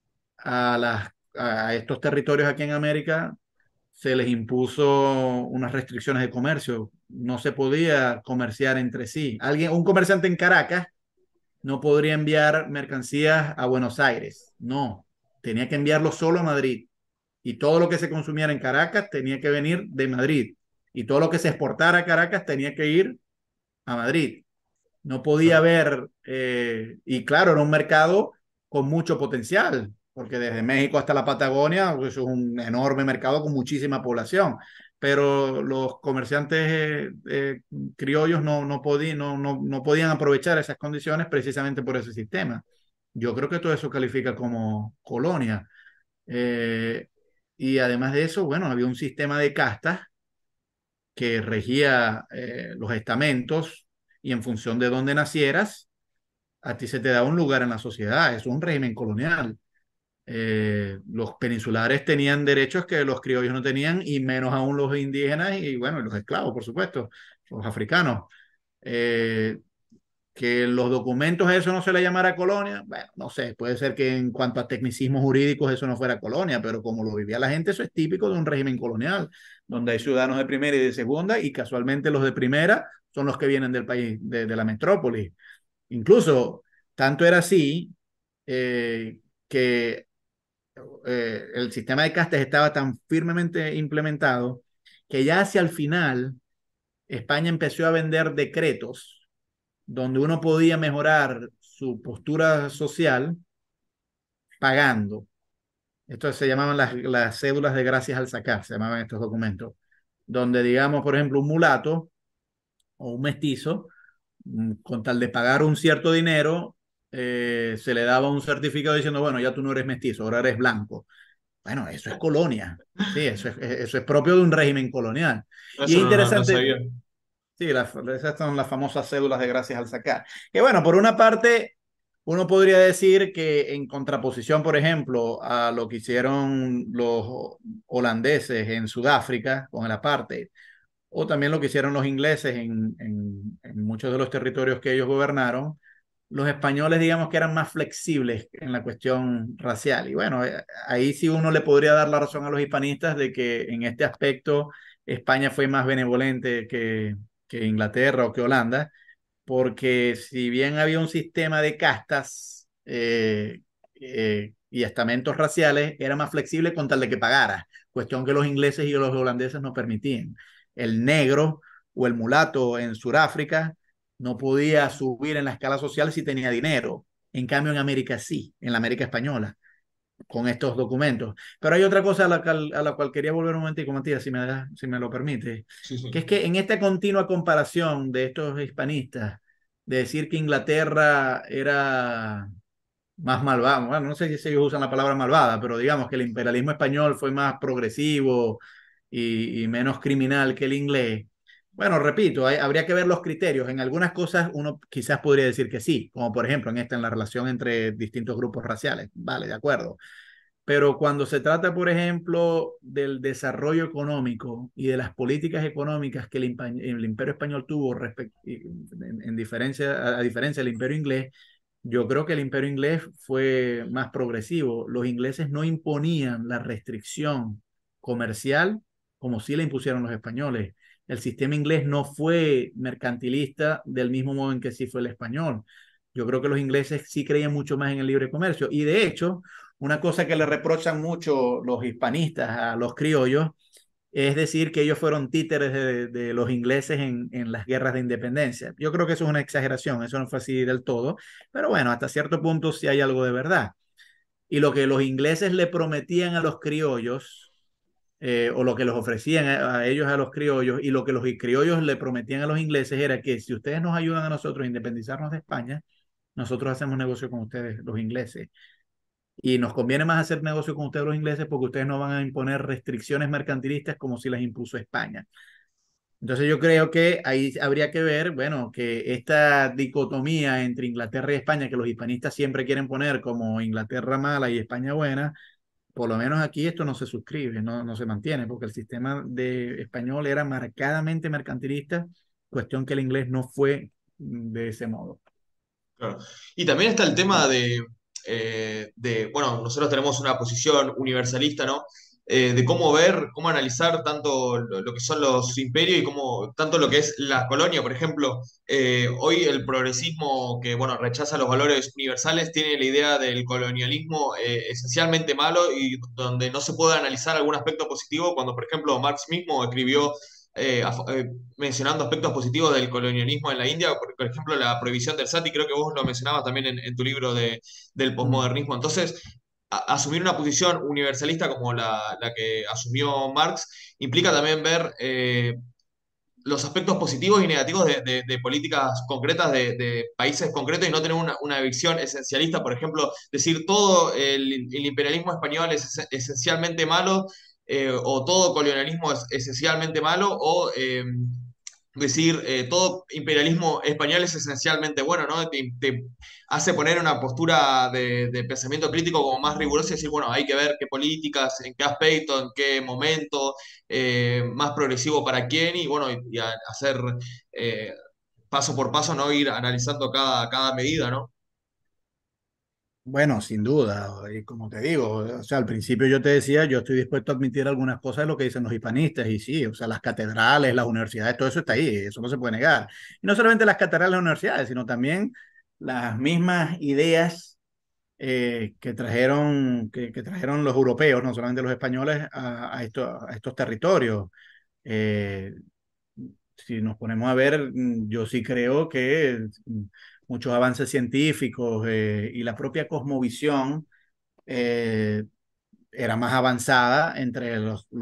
Speaker 2: a estos territorios aquí en América se les impuso unas restricciones de comercio. No se podía comerciar entre sí. Un comerciante en Caracas no podría enviar mercancías a Buenos Aires. No, tenía que enviarlo solo a Madrid. Y todo lo que se consumiera en Caracas tenía que venir de Madrid. Y todo lo que se exportara a Caracas tenía que ir a Madrid. No podía
Speaker 1: Claro.
Speaker 2: haber, y claro, era un mercado con mucho potencial, porque desde México hasta la Patagonia, pues, es un enorme mercado con muchísima población, pero los comerciantes criollos no podían aprovechar esas condiciones precisamente por ese sistema. Yo creo que todo eso califica como colonia. Eh, y además de eso, bueno, había un sistema de castas que regía los estamentos y en función de dónde nacieras, a ti se te da un lugar en la sociedad. Es un régimen colonial. Los peninsulares tenían derechos que los criollos no tenían y menos aún los indígenas y bueno, los esclavos, por supuesto, los africanos. Eh, que los documentos eso no se le llamara colonia, bueno, no sé, puede ser que en cuanto a tecnicismos jurídicos eso no fuera colonia, pero como lo vivía la gente, eso es típico de un régimen colonial, donde hay ciudadanos de primera y de segunda, y casualmente los de primera son los que vienen del país, de la metrópoli. Incluso, tanto era así que el sistema de castas estaba tan firmemente implementado que ya hacia el final España empezó a vender decretos donde uno podía mejorar su postura social pagando. Esto se llamaban las cédulas de gracias al sacar, se llamaban estos documentos, donde digamos, por ejemplo, un mulato o un mestizo, con tal de pagar un cierto dinero, se le daba un certificado diciendo, bueno, ya tú no eres mestizo, ahora eres blanco. Bueno, eso es colonia, sí, eso es propio de un régimen colonial. Y
Speaker 1: Eso
Speaker 2: es
Speaker 1: no
Speaker 2: interesante,
Speaker 1: sabía.
Speaker 2: sí, esas son las famosas cédulas de gracias al sacar. Que bueno, por una parte, uno podría decir que en contraposición, por ejemplo, a lo que hicieron los holandeses en Sudáfrica con el apartheid, o también lo que hicieron los ingleses en muchos de los territorios que ellos gobernaron, los españoles, digamos que eran más flexibles en la cuestión racial. Y bueno, ahí sí uno le podría dar la razón a los hispanistas de que en este aspecto España fue más benevolente que Inglaterra o que Holanda, porque si bien había un sistema de castas y estamentos raciales, era más flexible con tal de que pagara, cuestión que los ingleses y los holandeses no permitían. El negro o el mulato en Sudáfrica no podía subir en la escala social si tenía dinero. En cambio, en América sí, en la América española, con estos documentos. Pero hay otra cosa a la cual quería volver un momentico, Matías, si me lo permite,
Speaker 1: Sí,
Speaker 2: que es
Speaker 1: sí.
Speaker 2: que en esta continua comparación de estos hispanistas, de decir que Inglaterra era más malvada, bueno, no sé si ellos usan la palabra malvada, pero digamos que el imperialismo español fue más progresivo y menos criminal que el inglés. Bueno, repito, habría que ver los criterios. En algunas cosas uno quizás podría decir que sí, como por ejemplo en la relación entre distintos grupos raciales. Vale, de acuerdo. Pero cuando se trata, por ejemplo, del desarrollo económico y de las políticas económicas que el Imperio Español tuvo a diferencia del Imperio Inglés, yo creo que el Imperio Inglés fue más progresivo. Los ingleses no imponían la restricción comercial como sí la impusieron los españoles. El sistema inglés no fue mercantilista del mismo modo en que sí fue el español. Yo creo que los ingleses sí creían mucho más en el libre comercio. Y de hecho, una cosa que le reprochan mucho los hispanistas a los criollos es decir que ellos fueron títeres de los ingleses en las guerras de independencia. Yo creo que eso es una exageración, eso no fue así del todo, pero bueno, hasta cierto punto sí hay algo de verdad. Y lo que los ingleses le prometían a los criollos, o lo que los ofrecían a ellos, a los criollos, y lo que los criollos le prometían a los ingleses era que si ustedes nos ayudan a nosotros a independizarnos de España, nosotros hacemos negocio con ustedes, los ingleses. Y nos conviene más hacer negocio con ustedes los ingleses porque ustedes no van a imponer restricciones mercantilistas como si las impuso España. Entonces yo creo que ahí habría que ver, bueno, que esta dicotomía entre Inglaterra y España, que los hispanistas siempre quieren poner como Inglaterra mala y España buena, por lo menos aquí esto no se suscribe, no se mantiene, porque el sistema de español era marcadamente mercantilista, cuestión que el inglés no fue de ese modo.
Speaker 1: Claro. Y también está el tema bueno, nosotros tenemos una posición universalista, ¿no? De cómo ver, cómo analizar tanto lo que son los imperios y cómo, tanto lo que es la colonia, por ejemplo. Hoy el progresismo que, bueno, rechaza los valores universales tiene la idea del colonialismo esencialmente malo y donde no se puede analizar algún aspecto positivo, cuando, por ejemplo, Marx mismo escribió mencionando aspectos positivos del colonialismo en la India, por ejemplo, la prohibición del sati, creo que vos lo mencionabas también en tu libro del
Speaker 2: Mm.
Speaker 1: posmodernismo. Entonces, asumir una posición universalista como la que asumió Marx implica también ver los aspectos positivos y negativos de políticas concretas de países concretos y no tener una visión esencialista, por ejemplo, decir todo el imperialismo español es esencialmente malo, o todo colonialismo es esencialmente malo, o decir todo imperialismo español es esencialmente bueno, ¿no? Te hace poner una postura de pensamiento crítico como más rigurosa y decir, bueno, hay que ver qué políticas, en qué aspecto, en qué momento, más progresivo para quién y bueno, y hacer eh, paso por paso, ¿no? Ir analizando cada medida, ¿no?
Speaker 2: Bueno, sin duda, y como te digo, o sea, al principio yo te decía, yo estoy dispuesto a admitir algunas cosas de lo que dicen los hispanistas, y sí, o sea, las catedrales, las universidades, todo eso está ahí, eso no se puede negar. Y no solamente las catedrales, las universidades, sino también las mismas ideas que trajeron los europeos, no solamente los españoles, a estos territorios. Eh, si nos ponemos a ver, yo sí creo que muchos avances científicos y la propia cosmovisión eh, era más avanzada entre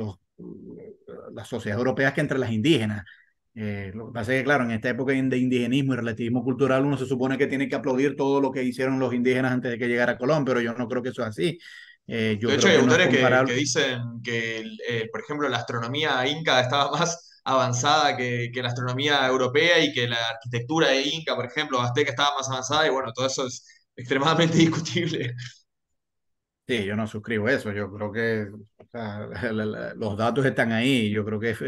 Speaker 2: las sociedades europeas que entre las indígenas. Lo que pasa es que, claro, en esta época de indigenismo y relativismo cultural, uno se supone que tiene que aplaudir todo lo que hicieron los indígenas antes de que llegara Colón, pero yo no creo que eso es así.
Speaker 1: De
Speaker 2: Yo
Speaker 1: hecho,
Speaker 2: creo
Speaker 1: hay
Speaker 2: que no es
Speaker 1: autores que
Speaker 2: comparable.
Speaker 1: dicen que, por ejemplo, la astronomía inca estaba más avanzada que la astronomía europea y que la arquitectura de Inca, por ejemplo, azteca estaba más avanzada y bueno, todo eso es extremadamente discutible.
Speaker 2: Sí, yo no suscribo eso. Yo creo que o sea, los datos están ahí. Yo creo que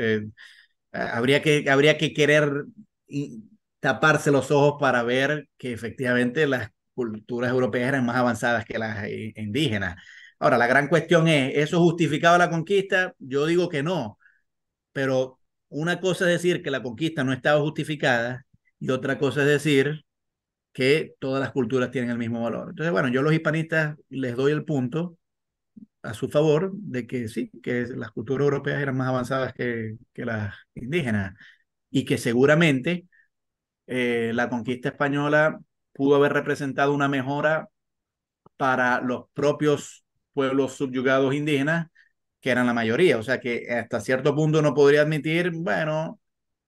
Speaker 2: habría que querer y- taparse los ojos para ver que efectivamente las culturas europeas eran más avanzadas que las indígenas. Ahora, la gran cuestión es, ¿eso justificaba la conquista? Yo digo que no, pero una cosa es decir que la conquista no estaba justificada y otra cosa es decir que todas las culturas tienen el mismo valor. Entonces, bueno, yo a los hispanistas les doy el punto a su favor de que sí, que las culturas europeas eran más avanzadas que las indígenas y que seguramente la conquista española pudo haber representado una mejora para los propios pueblos subyugados indígenas, que eran la mayoría. O sea que hasta cierto punto uno podría admitir, bueno,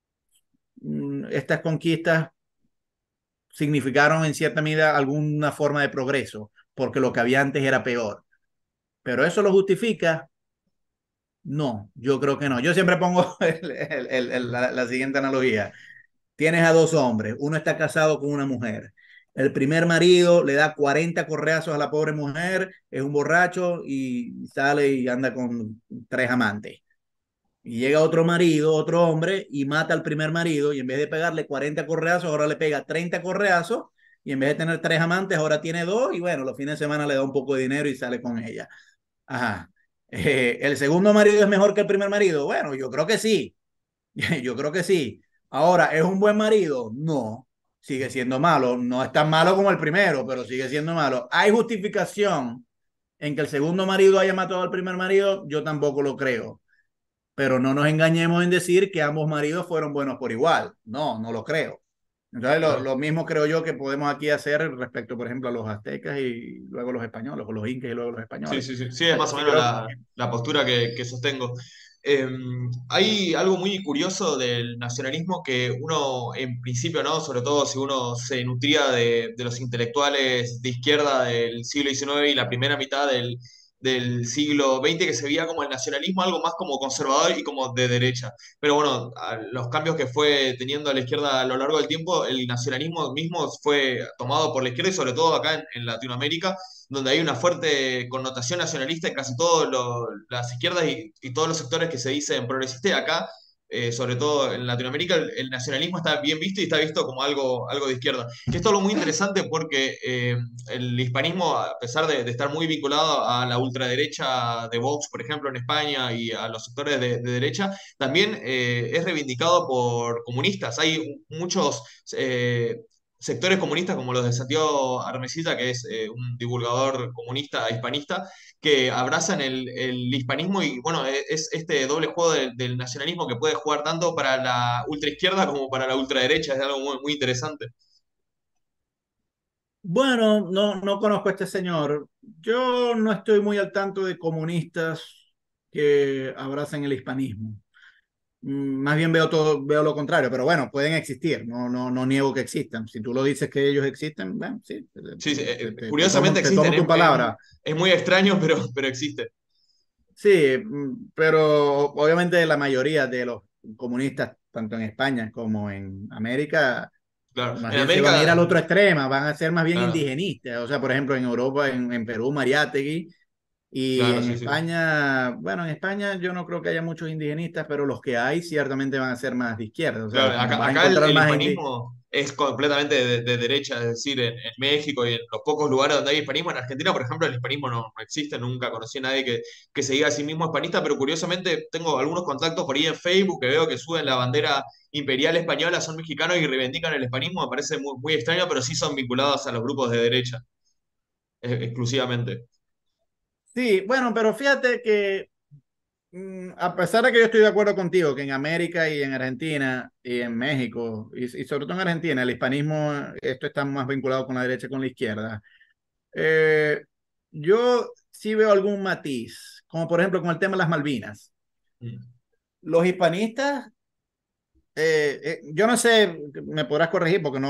Speaker 2: estas conquistas significaron en cierta medida alguna forma de progreso, porque lo que había antes era peor. Pero eso lo justifica. No, yo creo que no. Yo siempre pongo la siguiente analogía. Tienes a dos hombres, uno está casado con una mujer. El primer marido le da 40 correazos a la pobre mujer, es un borracho y sale y anda con tres amantes. Y llega otro marido, otro hombre, y mata al primer marido y en vez de pegarle 40 correazos, ahora le pega 30 correazos y en vez de tener tres amantes, ahora tiene dos y bueno, los fines de semana le da un poco de dinero y sale con ella. Ajá. ¿El segundo marido es mejor que el primer marido? Bueno, yo creo que sí. Yo creo que sí. Ahora, ¿es un buen marido? No. Sigue siendo malo. No es tan malo como el primero, pero sigue siendo malo. ¿Hay justificación en que el segundo marido haya matado al primer marido? Yo tampoco lo creo. Pero no nos engañemos en decir que ambos maridos fueron buenos por igual. No, no lo creo. Entonces,
Speaker 1: Claro.
Speaker 2: lo mismo creo yo que podemos aquí hacer respecto, por ejemplo, a los aztecas y luego los españoles, o los incas y luego los
Speaker 1: Sí,
Speaker 2: españoles.
Speaker 1: sí, sí, sí, es más
Speaker 2: Yo
Speaker 1: o
Speaker 2: sí
Speaker 1: menos
Speaker 2: creo.
Speaker 1: la postura que sostengo. Eh, Hay algo muy curioso del nacionalismo que uno, en principio, ¿no? Sobre todo si uno se nutría de los intelectuales de izquierda del siglo XIX y la primera mitad del siglo XX, que se veía como el nacionalismo algo más como conservador y como de derecha. Pero bueno, los cambios que fue teniendo la izquierda a lo largo del tiempo, el nacionalismo mismo fue tomado por la izquierda y sobre todo acá en Latinoamérica donde hay una fuerte connotación nacionalista en casi todas las izquierdas y todos los sectores que se dicen progresistas. Acá, sobre todo en Latinoamérica, el nacionalismo está bien visto y está visto como algo de izquierda. Que esto es algo muy interesante porque el hispanismo, a pesar de estar muy vinculado a la ultraderecha de Vox, por ejemplo, en España y a los sectores de derecha, también es reivindicado por comunistas. Hay muchos sectores comunistas como los de Santiago Armesita, que es un divulgador comunista, hispanista, que abrazan el hispanismo y bueno, es este doble juego del nacionalismo que puede jugar tanto para la ultraizquierda como para la ultraderecha, es algo muy, muy interesante.
Speaker 2: Bueno, no conozco a este señor. Yo no estoy muy al tanto de comunistas que abrazan el hispanismo. Más bien veo todo, veo lo contrario, pero bueno, pueden existir, no niego que existan. Si tú lo dices que ellos existen, bueno, sí,
Speaker 1: Sí, sí, curiosamente
Speaker 2: te
Speaker 1: existen,
Speaker 2: tomo tu palabra.
Speaker 1: es muy extraño, pero existe.
Speaker 2: Sí, pero obviamente la mayoría de los comunistas, tanto en España como en América,
Speaker 1: Claro,
Speaker 2: más
Speaker 1: en
Speaker 2: bien se van a ir al
Speaker 1: América,
Speaker 2: otro extremo, van a ser más bien
Speaker 1: claro,
Speaker 2: indigenistas. O sea, por ejemplo, en Europa, en Perú, Mariátegui, y
Speaker 1: claro,
Speaker 2: en
Speaker 1: sí, sí.
Speaker 2: España, bueno, en España yo no creo que haya muchos indigenistas, pero los que hay ciertamente van a ser más de izquierda. O sea,
Speaker 1: Claro,
Speaker 2: vas a
Speaker 1: acá
Speaker 2: encontrar
Speaker 1: el
Speaker 2: más
Speaker 1: hispanismo es completamente de derecha, es decir, en México y en los pocos lugares donde hay hispanismo, en Argentina, por ejemplo, el hispanismo no existe, nunca conocí a nadie que se diga a sí mismo hispanista, pero curiosamente tengo algunos contactos por ahí en Facebook que veo que suben la bandera imperial española, son mexicanos y reivindican el hispanismo, me parece muy, muy extraño, pero sí son vinculados a los grupos de derecha, exclusivamente.
Speaker 2: Sí, bueno, pero fíjate que a pesar de que yo estoy de acuerdo contigo que en América y en Argentina y en México y sobre todo en Argentina el hispanismo, esto está más vinculado con la derecha que con la izquierda, eh, yo sí veo algún matiz, como por ejemplo con el tema de las Malvinas.
Speaker 1: Mm.
Speaker 2: Los hispanistas, yo no sé, me podrás corregir porque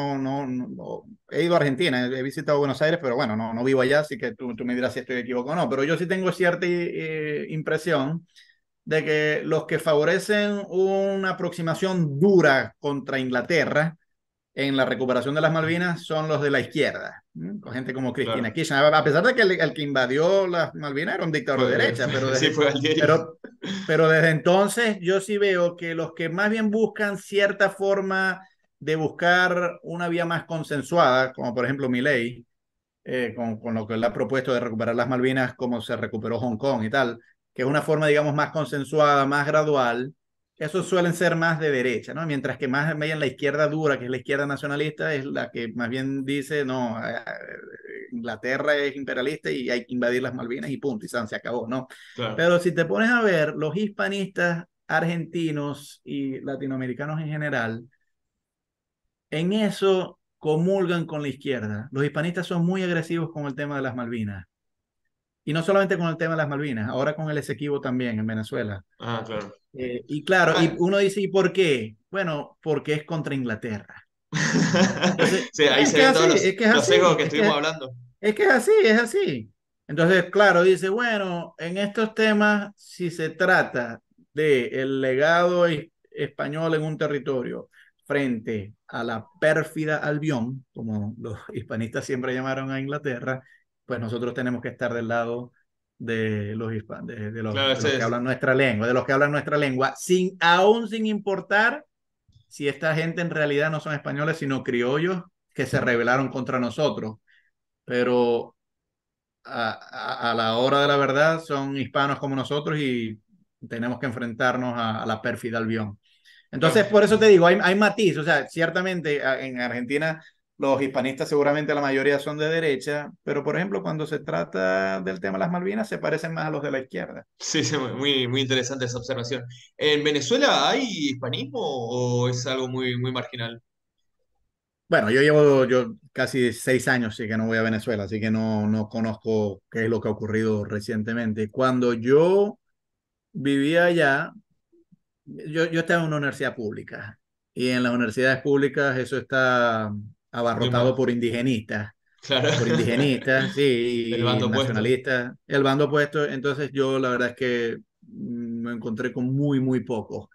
Speaker 2: he ido a Argentina, he visitado Buenos Aires, pero bueno, no vivo allá, así que tú me dirás si estoy equivocado o no, pero yo sí tengo cierta impresión de que los que favorecen una aproximación dura contra Inglaterra en la recuperación de las Malvinas son los de la izquierda, con gente como Cristina
Speaker 1: Claro,
Speaker 2: Kirchner, a pesar de que el que invadió las Malvinas era un dictador de derecha,
Speaker 1: sí fue Galtieri.
Speaker 2: pero, pero desde entonces yo sí veo que los que más bien buscan cierta forma de buscar una vía más consensuada, como por ejemplo Milei, con lo que él ha propuesto de recuperar las Malvinas como se recuperó Hong Kong y tal, que es una forma, digamos, más consensuada, más gradual, esos suelen ser más de derecha, ¿no? Mientras que más bien la izquierda dura, que es la izquierda nacionalista, es la que más bien dice, no, Inglaterra es imperialista y hay que invadir las Malvinas y punto, y se acabó, ¿no?
Speaker 1: Claro.
Speaker 2: Pero si te pones a ver, los hispanistas argentinos y latinoamericanos en general, en eso comulgan con la izquierda. Los hispanistas son muy agresivos con el tema de las Malvinas. Y no solamente con el tema de las Malvinas, ahora con el Esequibo también en Venezuela.
Speaker 1: Ah, claro.
Speaker 2: Y claro, y
Speaker 1: Ah,
Speaker 2: uno dice, ¿y por qué? Bueno, porque es contra Inglaterra. Entonces,
Speaker 1: sí, ahí
Speaker 2: es
Speaker 1: se
Speaker 2: que es
Speaker 1: ven
Speaker 2: así,
Speaker 1: todos
Speaker 2: es que es
Speaker 1: los sesgos
Speaker 2: así,
Speaker 1: que estuvimos hablando.
Speaker 2: es que es así, es así. Entonces, claro, dice, bueno, en estos temas, si se trata de el legado español en un territorio frente a la pérfida Albión, como los hispanistas siempre llamaron a Inglaterra, pues nosotros tenemos que estar del lado de los,
Speaker 1: Claro,
Speaker 2: de los que hablan nuestra lengua, de los que hablan nuestra lengua, aún sin importar si esta gente en realidad no son españoles, sino criollos que se rebelaron contra nosotros. Pero a la hora de la verdad son hispanos como nosotros y tenemos que enfrentarnos a la pérfida Albión.
Speaker 1: claro.
Speaker 2: Entonces, por eso te digo, hay matiz, o sea, ciertamente en Argentina los hispanistas seguramente la mayoría son de derecha, pero por ejemplo, cuando se trata del tema de las Malvinas, se parecen más a los de la izquierda.
Speaker 1: Sí, sí, muy, muy interesante esa observación. ¿En Venezuela hay hispanismo o es algo muy, muy marginal?
Speaker 2: Bueno, yo casi 6 años sí que no voy a Venezuela, así que no conozco qué es lo que ha ocurrido recientemente. Cuando yo vivía allá, yo estaba en una universidad pública y en las universidades públicas eso está
Speaker 1: Muy
Speaker 2: abarrotado
Speaker 1: mal. Claro.
Speaker 2: por indigenistas,
Speaker 1: El
Speaker 2: sí, y
Speaker 1: bando opuesto.
Speaker 2: nacionalistas, el bando opuesto. Entonces yo la verdad es que me encontré con muy poco.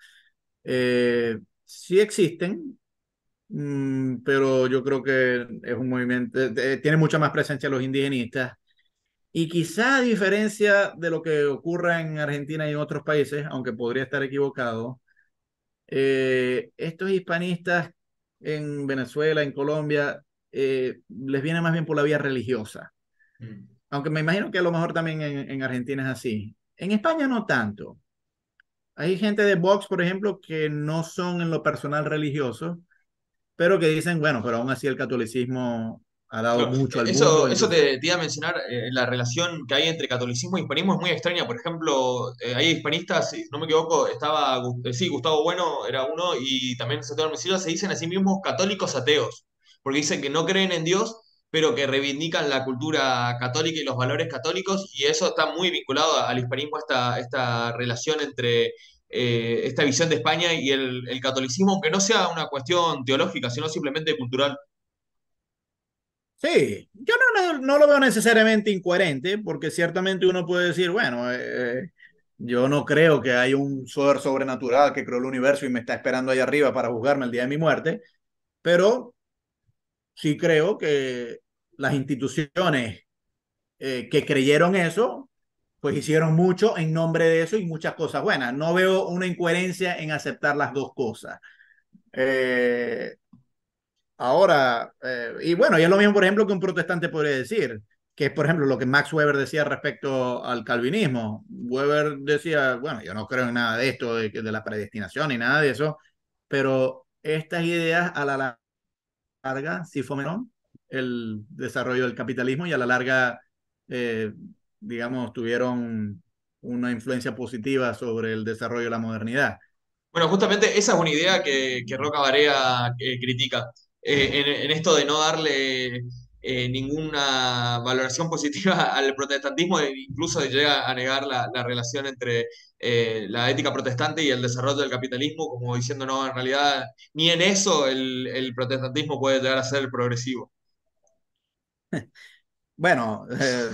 Speaker 2: Sí existen, pero yo creo que es un movimiento, tiene mucha más presencia los indigenistas. Y quizá a diferencia de lo que ocurre en Argentina y en otros países, aunque podría estar equivocado, estos hispanistas en Venezuela, en Colombia, les viene más bien por la vía religiosa.
Speaker 1: Mm.
Speaker 2: Aunque me imagino que a lo mejor también en Argentina es así. En España no tanto. Hay gente de Vox, por ejemplo, que no son en lo personal religiosos, pero que dicen, bueno, pero aún así el catolicismo ha dado
Speaker 1: Claro,
Speaker 2: mucho al mundo,
Speaker 1: eso
Speaker 2: entonces,
Speaker 1: te iba a mencionar, la relación que hay entre catolicismo y hispanismo es muy extraña. Por ejemplo, hay hispanistas, si no me equivoco, estaba, sí, Gustavo Bueno era uno, y también Santiago Hermosilla se dicen a sí mismos católicos ateos, porque dicen que no creen en Dios, pero que reivindican la cultura católica y los valores católicos, y eso está muy vinculado al hispanismo, esta relación entre esta visión de España y el catolicismo, aunque no sea una cuestión teológica, sino simplemente cultural.
Speaker 2: sí, yo no lo veo necesariamente incoherente, porque ciertamente uno puede decir, bueno, yo no creo que hay un ser sobrenatural que creó el universo y me está esperando ahí arriba para juzgarme el día de mi muerte, pero sí creo que las instituciones que creyeron eso, pues hicieron mucho en nombre de eso y muchas cosas buenas. No veo una incoherencia en aceptar las dos cosas. Eh, Ahora, y bueno, y es lo mismo, por ejemplo, que un protestante podría decir, que es, por ejemplo, lo que Max Weber decía respecto al calvinismo. Weber decía, bueno, yo no creo en nada de esto, de la predestinación ni nada de eso, pero estas ideas a la larga sí fomentaron el desarrollo del capitalismo y a la larga, eh, digamos, tuvieron una influencia positiva sobre el desarrollo de la modernidad.
Speaker 1: Bueno, justamente esa es una idea que Roca Barea critica. En esto de no darle ninguna valoración positiva al protestantismo, e incluso llega a negar la relación entre la ética protestante y el desarrollo del capitalismo, como diciendo, no, en realidad ni en eso el protestantismo puede llegar a ser progresivo.
Speaker 2: Bueno,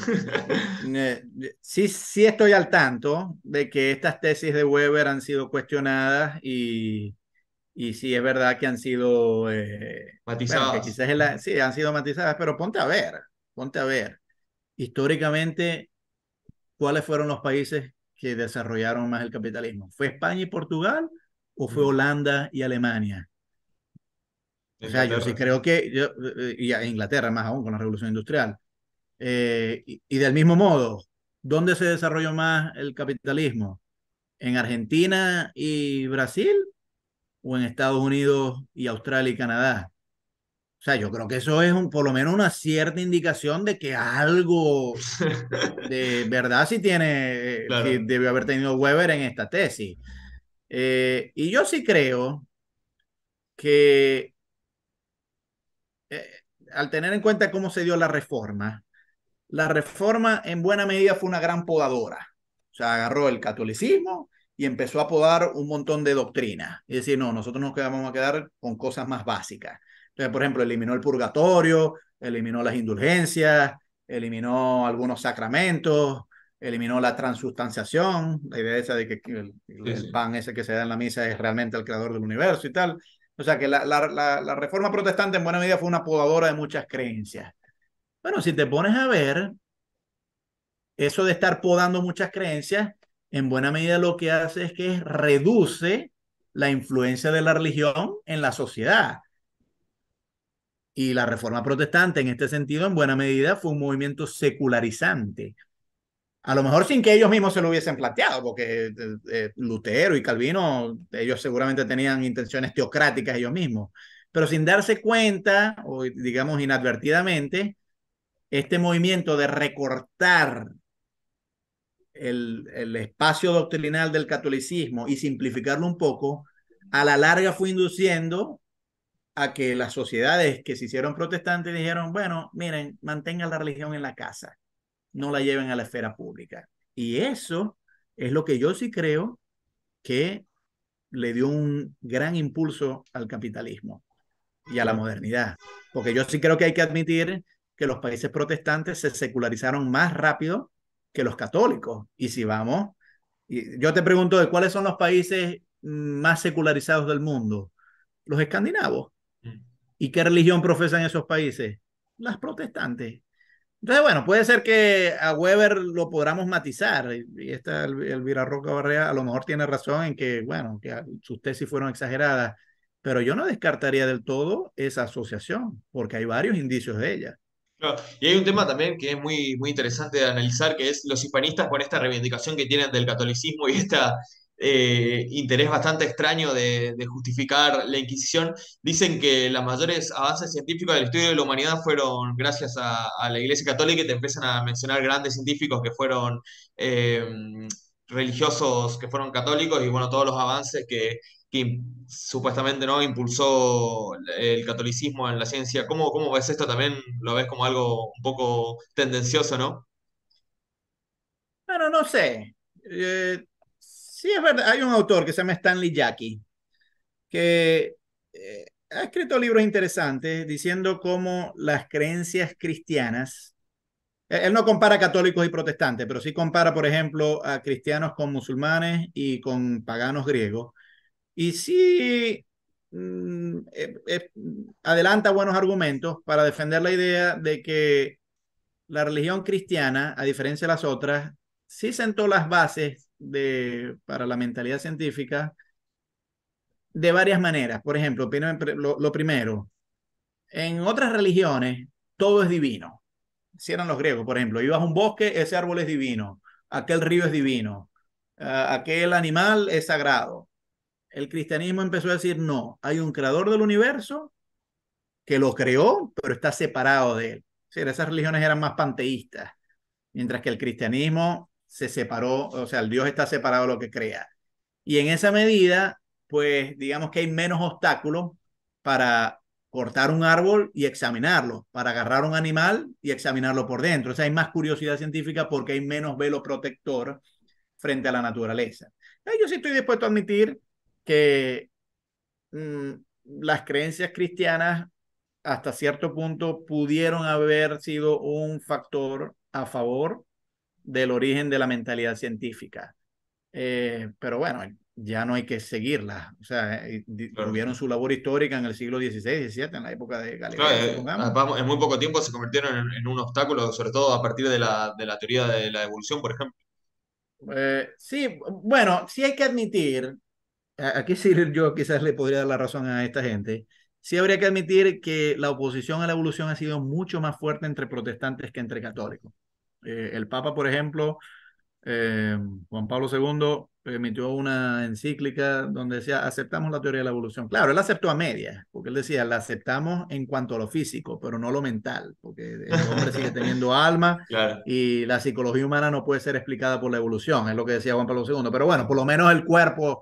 Speaker 2: sí, sí estoy al tanto de que estas tesis de Weber han sido cuestionadas y sí es verdad que han sido, bueno, que
Speaker 1: Matizadas.
Speaker 2: quizás sí han sido matizadas, pero ponte a ver, históricamente, ¿cuáles fueron los países que desarrollaron más el capitalismo? ¿Fue España y Portugal o fue
Speaker 1: Mm,
Speaker 2: Holanda y Alemania? O sea, yo sí
Speaker 1: Inglaterra, sí.
Speaker 2: creo que, y a Inglaterra más aún con la Revolución Industrial. Y del mismo modo, ¿dónde se desarrolló más el capitalismo? ¿En Argentina y Brasil o en Estados Unidos y Australia y Canadá? O sea, yo creo que eso es por lo menos una cierta indicación de que algo de verdad sí tiene, sí
Speaker 1: Claro.
Speaker 2: debió haber tenido Weber en esta tesis. Y yo sí creo que eh, al tener en cuenta cómo se dio la reforma en buena medida fue una gran podadora. O sea, agarró el catolicismo y empezó a podar un montón de doctrinas. Es decir, no, nosotros nos vamos a quedar con cosas más básicas. Entonces, por ejemplo, eliminó el purgatorio, eliminó las indulgencias, eliminó algunos sacramentos, eliminó la transustanciación, la idea esa de que
Speaker 1: Sí,
Speaker 2: el
Speaker 1: sí.
Speaker 2: pan ese que se da en la misa es realmente el creador del universo y tal. O sea que la reforma protestante en buena medida fue una podadora de muchas creencias. Bueno, si te pones a ver, eso de estar podando muchas creencias, en buena medida lo que hace es que reduce la influencia de la religión en la sociedad. Y la reforma protestante, en este sentido, en buena medida, fue un movimiento secularizante. A lo mejor sin que ellos mismos se lo hubiesen planteado, porque Lutero y Calvino, ellos seguramente tenían intenciones teocráticas ellos mismos, pero sin darse cuenta, o digamos inadvertidamente, este movimiento de recortar el espacio doctrinal del catolicismo y simplificarlo un poco, a la larga fue induciendo a que las sociedades que se hicieron protestantes dijeron, bueno, miren, mantengan la religión en la casa, no la lleven a la esfera pública. Y eso es lo que yo sí creo que le dio un gran impulso al capitalismo y a la
Speaker 1: Claro.
Speaker 2: modernidad. Porque yo sí creo que hay que admitir que los países protestantes se secularizaron más rápido que los católicos. Y si vamos, y yo te pregunto de cuáles son los países más secularizados del mundo, los escandinavos.
Speaker 1: Mm.
Speaker 2: ¿Y qué religión profesan esos países? Las protestantes. Entonces, bueno, puede ser que a Weber lo podamos matizar. Y esta Elvira Roca Barrea a lo mejor tiene razón en que, bueno, que sus tesis fueron exageradas, pero yo no descartaría del todo esa asociación, porque hay varios indicios de ella.
Speaker 1: Claro. Y hay un tema también que es muy, muy interesante de analizar, que es los hispanistas con esta reivindicación que tienen del catolicismo y esta interés bastante extraño de justificar la Inquisición. Dicen que los mayores avances científicos del estudio de la humanidad fueron gracias a la Iglesia Católica y te empiezan a mencionar grandes científicos que fueron eh, religiosos, que fueron católicos y bueno, todos los avances supuestamente no impulsó el catolicismo en la ciencia. ¿Cómo ves esto? También lo ves como algo un poco tendencioso, ¿no?
Speaker 2: Bueno, no sé. Sí, es verdad. Hay un autor que se llama Stanley Jackie que ha escrito libros interesantes diciendo cómo las creencias cristianas, él no compara católicos y protestantes, pero sí compara, por ejemplo, a cristianos con musulmanes y con paganos griegos. Y sí adelanta buenos argumentos para defender la idea de que la religión cristiana, a diferencia de las otras, sí sentó las bases para la mentalidad científica de varias maneras. Por ejemplo, lo primero, en otras religiones todo es divino. Si eran los griegos, por ejemplo, ibas a un bosque, ese árbol es divino, aquel río es divino, aquel animal es sagrado. El cristianismo empezó a decir, no, hay un creador del universo que lo creó, pero está separado de él. Sí, esas religiones eran más panteístas, mientras que el cristianismo se separó, o sea, el Dios está separado de lo que crea. Y en esa medida, pues digamos que hay menos obstáculos para cortar un árbol y examinarlo, para agarrar un animal y examinarlo por dentro. O sea, hay más curiosidad científica porque hay menos velo protector frente a la naturaleza. Yo sí estoy dispuesto a admitir que mmm, las creencias cristianas hasta cierto punto pudieron haber sido un factor a favor del origen de la mentalidad científica. Pero bueno, ya no hay que seguirla. O sea,
Speaker 1: Claro.
Speaker 2: tuvieron su labor histórica en el siglo XVI, XVII, en la época de
Speaker 1: Claro,
Speaker 2: Galileo, supongamos.
Speaker 1: en muy poco tiempo se convirtieron en un obstáculo, sobre todo a partir de la teoría de la evolución, por ejemplo.
Speaker 2: Sí, bueno, sí hay que admitir, aquí sí yo quizás le podría dar la razón a esta gente, sí habría que admitir que la oposición a la evolución ha sido mucho más fuerte entre protestantes que entre católicos. El Papa, por ejemplo, eh, Juan Pablo II emitió una encíclica donde decía, aceptamos la teoría de la evolución. Claro, él aceptó a medias, porque él decía, la aceptamos en cuanto a lo físico, pero no lo mental, porque el hombre sigue teniendo alma
Speaker 1: Claro,
Speaker 2: y la psicología humana no puede ser explicada por la evolución, es lo que decía Juan Pablo II. Pero bueno, por lo menos el cuerpo,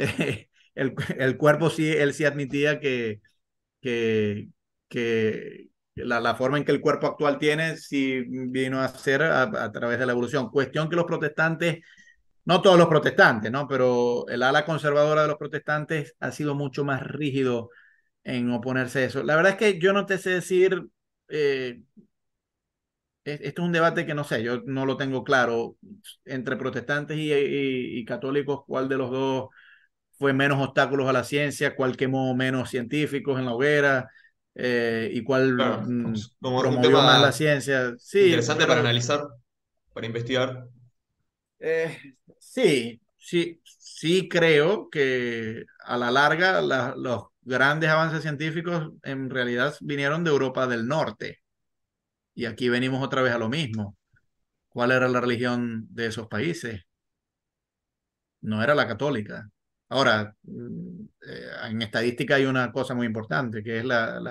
Speaker 2: el cuerpo sí, él sí admitía que, que la forma en que el cuerpo actual tiene sí vino a ser a través de la evolución. Cuestión que los protestantes, no todos los protestantes, ¿no? Pero el ala conservadora de los protestantes ha sido mucho más rígido en oponerse a eso. La verdad es que yo no te sé decir, eh, esto es un debate que no sé, yo no lo tengo claro entre protestantes y católicos, cuál de los dos fue menos obstáculos a la ciencia, cuál quemó menos científicos en la hoguera y cuál
Speaker 1: claro. Como un
Speaker 2: promovió más la
Speaker 1: tema
Speaker 2: ciencia. Sí,
Speaker 1: interesante para
Speaker 2: pero
Speaker 1: analizar, para investigar.
Speaker 2: eh, sí, sí, sí creo que a la larga los grandes avances científicos en realidad vinieron de Europa del Norte y aquí venimos otra vez a lo mismo. ¿Cuál era la religión de esos países? No era la católica. Ahora, en estadística hay una cosa muy importante, que es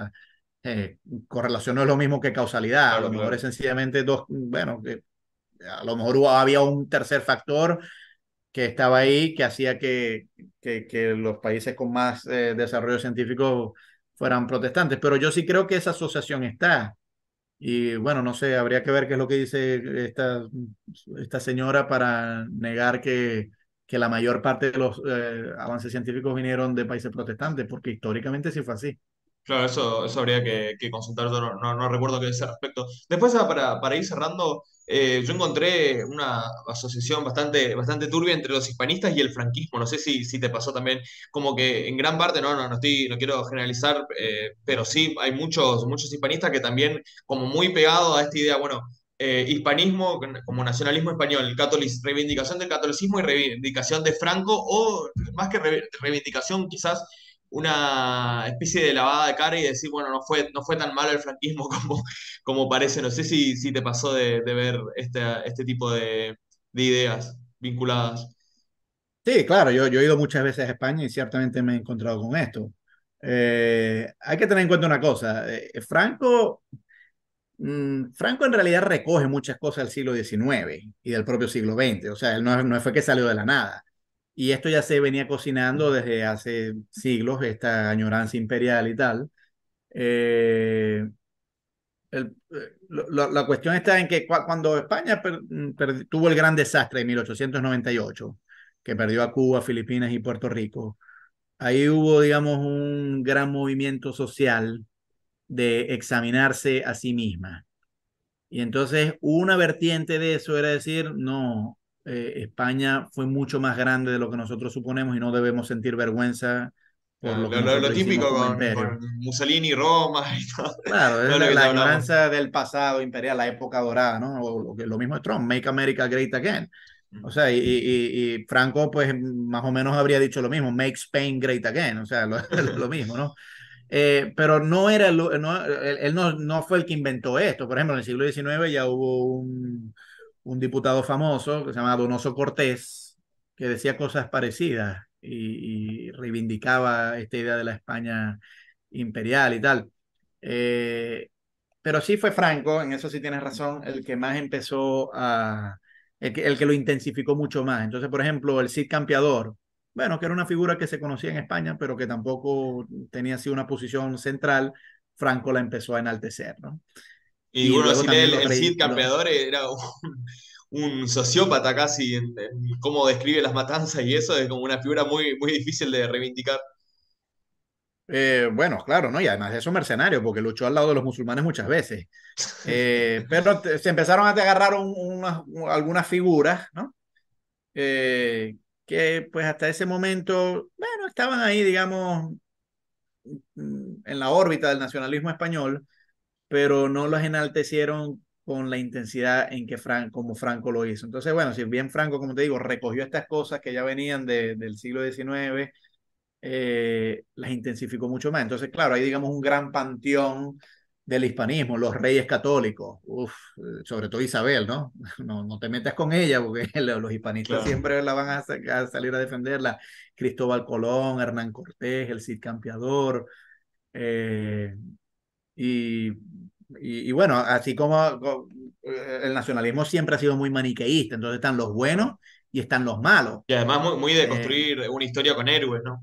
Speaker 2: correlación no es lo mismo que causalidad. A
Speaker 1: Claro,
Speaker 2: lo mejor es
Speaker 1: claro.
Speaker 2: sencillamente dos, bueno, que a lo mejor había un tercer factor que estaba ahí que hacía que los países con más desarrollo científico fueran protestantes. Pero yo sí creo que esa asociación está. Y bueno, no sé, habría que ver qué es lo que dice esta señora para negar que la mayor parte de los avances científicos vinieron de países protestantes, porque históricamente sí fue así.
Speaker 1: Claro, eso habría que consultar, yo no recuerdo qué decir al respecto. Después, para ir cerrando, yo encontré una asociación bastante turbia entre los hispanistas y el franquismo. No sé si te pasó también, como que en gran parte, no quiero generalizar, pero sí hay muchos hispanistas que también, como muy pegados a esta idea, bueno, hispanismo como nacionalismo español, reivindicación del catolicismo y reivindicación de Franco, o más que reivindicación, quizás una especie de lavada de cara y decir, bueno, no fue tan malo el franquismo como parece. No sé si te pasó de ver este tipo de ideas vinculadas.
Speaker 2: Sí, claro, yo he ido muchas veces a España y ciertamente me he encontrado con esto. Hay que tener en cuenta una cosa. Franco en realidad recoge muchas cosas del siglo XIX y del propio siglo XX. O sea, él no fue que salió de la nada. Y esto ya se venía cocinando desde hace siglos, esta añoranza imperial y tal. Eh, la cuestión está en que cuando España tuvo el gran desastre de 1898, que perdió a Cuba, Filipinas y Puerto Rico, ahí hubo, digamos, un gran movimiento social de examinarse a sí misma. Y entonces una vertiente de eso era decir, no, España fue mucho más grande de lo que nosotros suponemos y no debemos sentir vergüenza por lo que
Speaker 1: Lo
Speaker 2: nosotros hicimos
Speaker 1: típico
Speaker 2: como
Speaker 1: con
Speaker 2: imperio.
Speaker 1: Mussolini, Roma y todo,
Speaker 2: Claro, es
Speaker 1: todo lo que
Speaker 2: la
Speaker 1: ya hablamos.
Speaker 2: añoranza del pasado imperial, la época dorada, ¿no? Lo mismo es Trump, Make America Great Again. O sea, y Franco, pues más o menos habría dicho lo mismo, Make Spain Great Again, o sea, lo mismo, ¿no? Pero no era, él no fue el que inventó esto. Por ejemplo, en el siglo XIX ya hubo un diputado famoso que se llama Donoso Cortés, que decía cosas parecidas y reivindicaba esta idea de la España imperial y tal. Eh, pero sí fue Franco, en eso sí tienes razón, el que más empezó el que lo intensificó mucho más. Entonces, por ejemplo, el Cid Campeador, bueno, que era una figura que se conocía en España, pero que tampoco tenía así una posición central, Franco la empezó a enaltecer, ¿no?
Speaker 1: Y
Speaker 2: Y
Speaker 1: uno
Speaker 2: luego
Speaker 1: si lee
Speaker 2: también los
Speaker 1: el
Speaker 2: reyes,
Speaker 1: Cid Campeador era un sociópata casi en cómo describe las matanzas y eso es como una figura muy difícil de reivindicar.
Speaker 2: bueno, claro, ¿no? Y además de eso mercenario, porque luchó al lado de los musulmanes muchas veces. Pero se empezaron a agarrar algunas figuras, ¿no? Eh, que pues hasta ese momento, bueno, estaban ahí, digamos, en la órbita del nacionalismo español, pero no los enaltecieron con la intensidad en que como Franco lo hizo. Entonces, bueno, si bien Franco, como te digo, recogió estas cosas que ya venían del siglo XIX, las intensificó mucho más. Entonces, claro, hay, digamos, un gran panteón del hispanismo, los reyes católicos, uf, sobre todo Isabel, ¿no? No te metas con ella porque los hispanistas
Speaker 1: Claro.
Speaker 2: siempre la van a salir a defenderla. Cristóbal Colón, Hernán Cortés, el Cid Campeador, eh, y, y bueno, así como el nacionalismo siempre ha sido muy maniqueísta, entonces están los buenos
Speaker 1: Claro.
Speaker 2: y están los malos,
Speaker 1: Y además muy de
Speaker 2: eh,
Speaker 1: construir una historia con héroes, ¿no?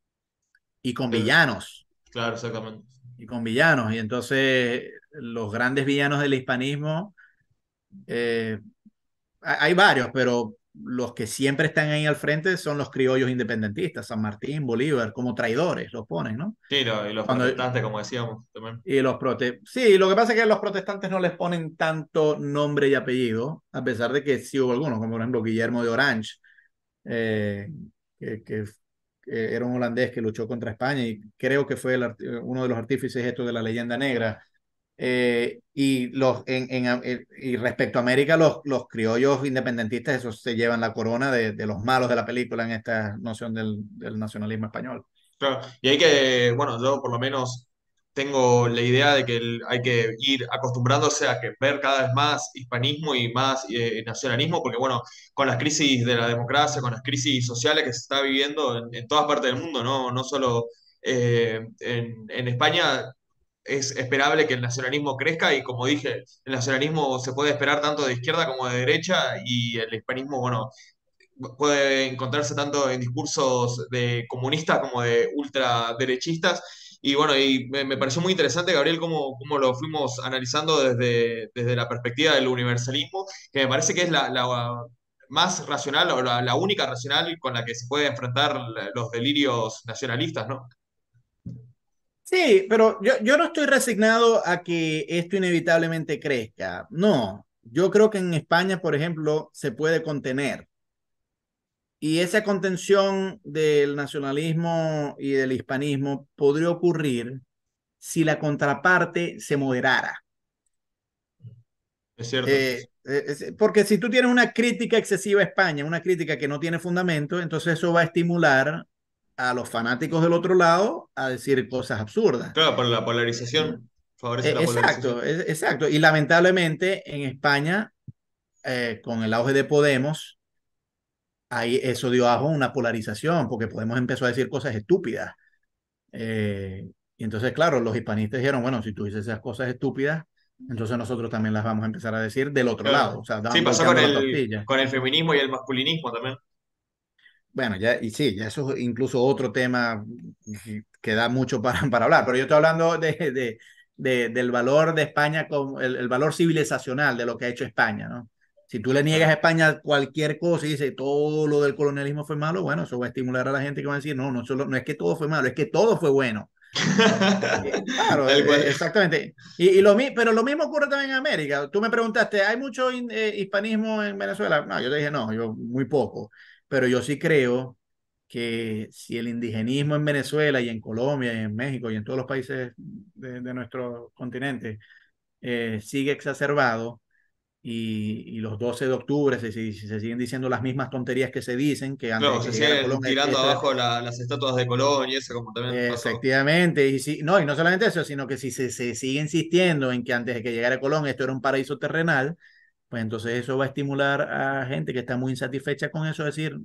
Speaker 2: y con
Speaker 1: De-
Speaker 2: villanos.
Speaker 1: claro, exactamente.
Speaker 2: Y con villanos. Y entonces los grandes villanos del hispanismo, eh, hay varios, pero los que siempre están ahí al frente son los criollos independentistas, San Martín, Bolívar, como traidores los ponen, ¿no?
Speaker 1: Sí, y los
Speaker 2: Cuando,
Speaker 1: protestantes, como decíamos también.
Speaker 2: sí, lo que pasa es que los protestantes no les ponen tanto nombre y apellido, a pesar de que sí hubo algunos, como por ejemplo Guillermo de Orange, eh, que era un holandés que luchó contra España y creo que fue uno de los artífices esto de la leyenda negra. Y respecto a América, los criollos independentistas, esos se llevan la corona de los malos de la película en esta noción del nacionalismo español.
Speaker 1: Claro. Y hay que, bueno, yo por lo menos tengo la idea de que hay que ir acostumbrándose a que ver cada vez más hispanismo y más nacionalismo, porque bueno, con las crisis de la democracia, con las crisis sociales que se está viviendo en todas partes del mundo, no, no solo en España, es esperable que el nacionalismo crezca y como dije, el nacionalismo se puede esperar tanto de izquierda como de derecha y el hispanismo, bueno, puede encontrarse tanto en discursos de comunistas como de ultraderechistas. Y bueno, y me pareció muy interesante, Gabriel, cómo lo fuimos analizando desde la perspectiva del universalismo, que me parece que es la más racional o la única racional con la que se puede enfrentar los delirios nacionalistas, ¿no?
Speaker 2: Sí, pero yo no estoy resignado a que esto inevitablemente crezca. No, yo creo que en España, por ejemplo, se puede contener. Y esa contención del nacionalismo y del hispanismo podría ocurrir si la contraparte se moderara.
Speaker 1: Es cierto.
Speaker 2: Porque si tú tienes una crítica excesiva a España, una crítica que no tiene fundamento, entonces eso va a estimular a los fanáticos del otro lado a decir cosas absurdas.
Speaker 1: Claro, por la polarización, favorece la polarización.
Speaker 2: Exacto. Y lamentablemente en España, con el auge de Podemos, ahí eso dio abajo una polarización, porque Podemos empezó a decir cosas estúpidas. Y entonces, claro, los hispanistas dijeron, bueno, si tú dices esas cosas estúpidas, entonces nosotros también las vamos a empezar a decir del otro lado,
Speaker 1: Claro.
Speaker 2: o sea,
Speaker 1: Sí, pasó
Speaker 2: volteando la tortilla.
Speaker 1: con el feminismo y el masculinismo también.
Speaker 2: Bueno, ya, y sí, ya eso es incluso otro tema que da mucho para hablar, pero yo estoy hablando del valor de España, como el valor civilizacional de lo que ha hecho España, ¿no? Si tú le niegas a
Speaker 1: Claro.
Speaker 2: España cualquier cosa y dices todo lo del colonialismo fue malo, bueno, eso va a estimular a la gente que va a decir, no, no es que todo fue malo, es que todo fue bueno. Claro,
Speaker 1: Tal cual.
Speaker 2: exactamente. Pero lo mismo ocurre también en América. Tú me preguntaste, ¿hay mucho hispanismo en Venezuela? No, yo te dije, no, yo muy poco. Pero yo sí creo que si el indigenismo en Venezuela y en Colombia y en México y en todos los países de nuestro continente sigue exacerbado y los 12 de octubre se siguen diciendo las mismas tonterías que se dicen, que antes
Speaker 1: Claro,
Speaker 2: de que
Speaker 1: se
Speaker 2: llegara Colón,
Speaker 1: siguen tirando abajo las estatuas de Colón y eso, como también pasó.
Speaker 2: efectivamente, y no solamente eso, sino que si se sigue insistiendo en que antes de que llegara Colón esto era un paraíso terrenal, pues entonces eso va a estimular a gente que está muy insatisfecha con eso, a decir,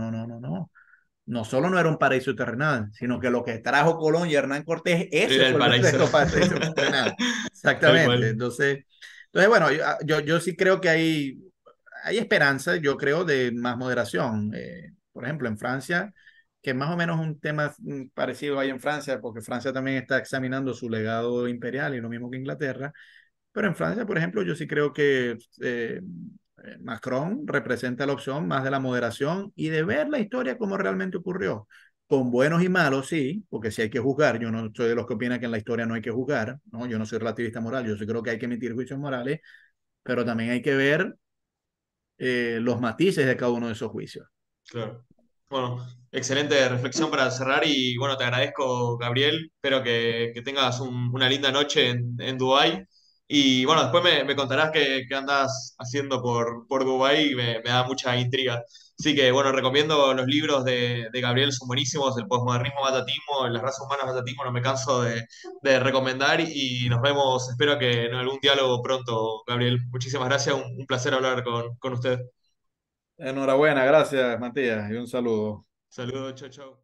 Speaker 2: no solo no era un paraíso terrenal, sino que lo que trajo Colón y Hernán Cortés, ese
Speaker 1: Era el
Speaker 2: fue el
Speaker 1: paraíso.
Speaker 2: verdadero paraíso terrenal.
Speaker 1: Tal
Speaker 2: Exactamente,
Speaker 1: cual.
Speaker 2: entonces bueno, yo sí creo que hay esperanza, yo creo, de más moderación. Por ejemplo, en Francia, que más o menos un tema parecido hay en Francia, porque Francia también está examinando su legado imperial y lo mismo que Inglaterra, pero en Francia, por ejemplo, yo sí creo que Macron representa la opción más de la moderación y de ver la historia como realmente ocurrió. Con buenos y malos, sí, porque si hay que juzgar, yo no soy de los que opinan que en la historia no hay que juzgar, ¿no? Yo no soy relativista moral, yo sí creo que hay que emitir juicios morales, pero también hay que ver los matices de cada uno de esos juicios.
Speaker 1: Claro. Bueno, excelente reflexión para cerrar y bueno, te agradezco, Gabriel. Espero que tengas una linda noche en Dubái. Y bueno, después me contarás qué andas haciendo por Dubái y me da mucha intriga. Así que bueno, recomiendo los libros de Gabriel, son buenísimos. El posmodernismo matatismo, las razas humanas matatismo, no me canso de recomendar y nos vemos, espero que en algún diálogo pronto, Gabriel. Muchísimas gracias, un placer hablar con usted.
Speaker 2: Enhorabuena, gracias, Matías, y un saludo.
Speaker 1: Saludos, chau, chau.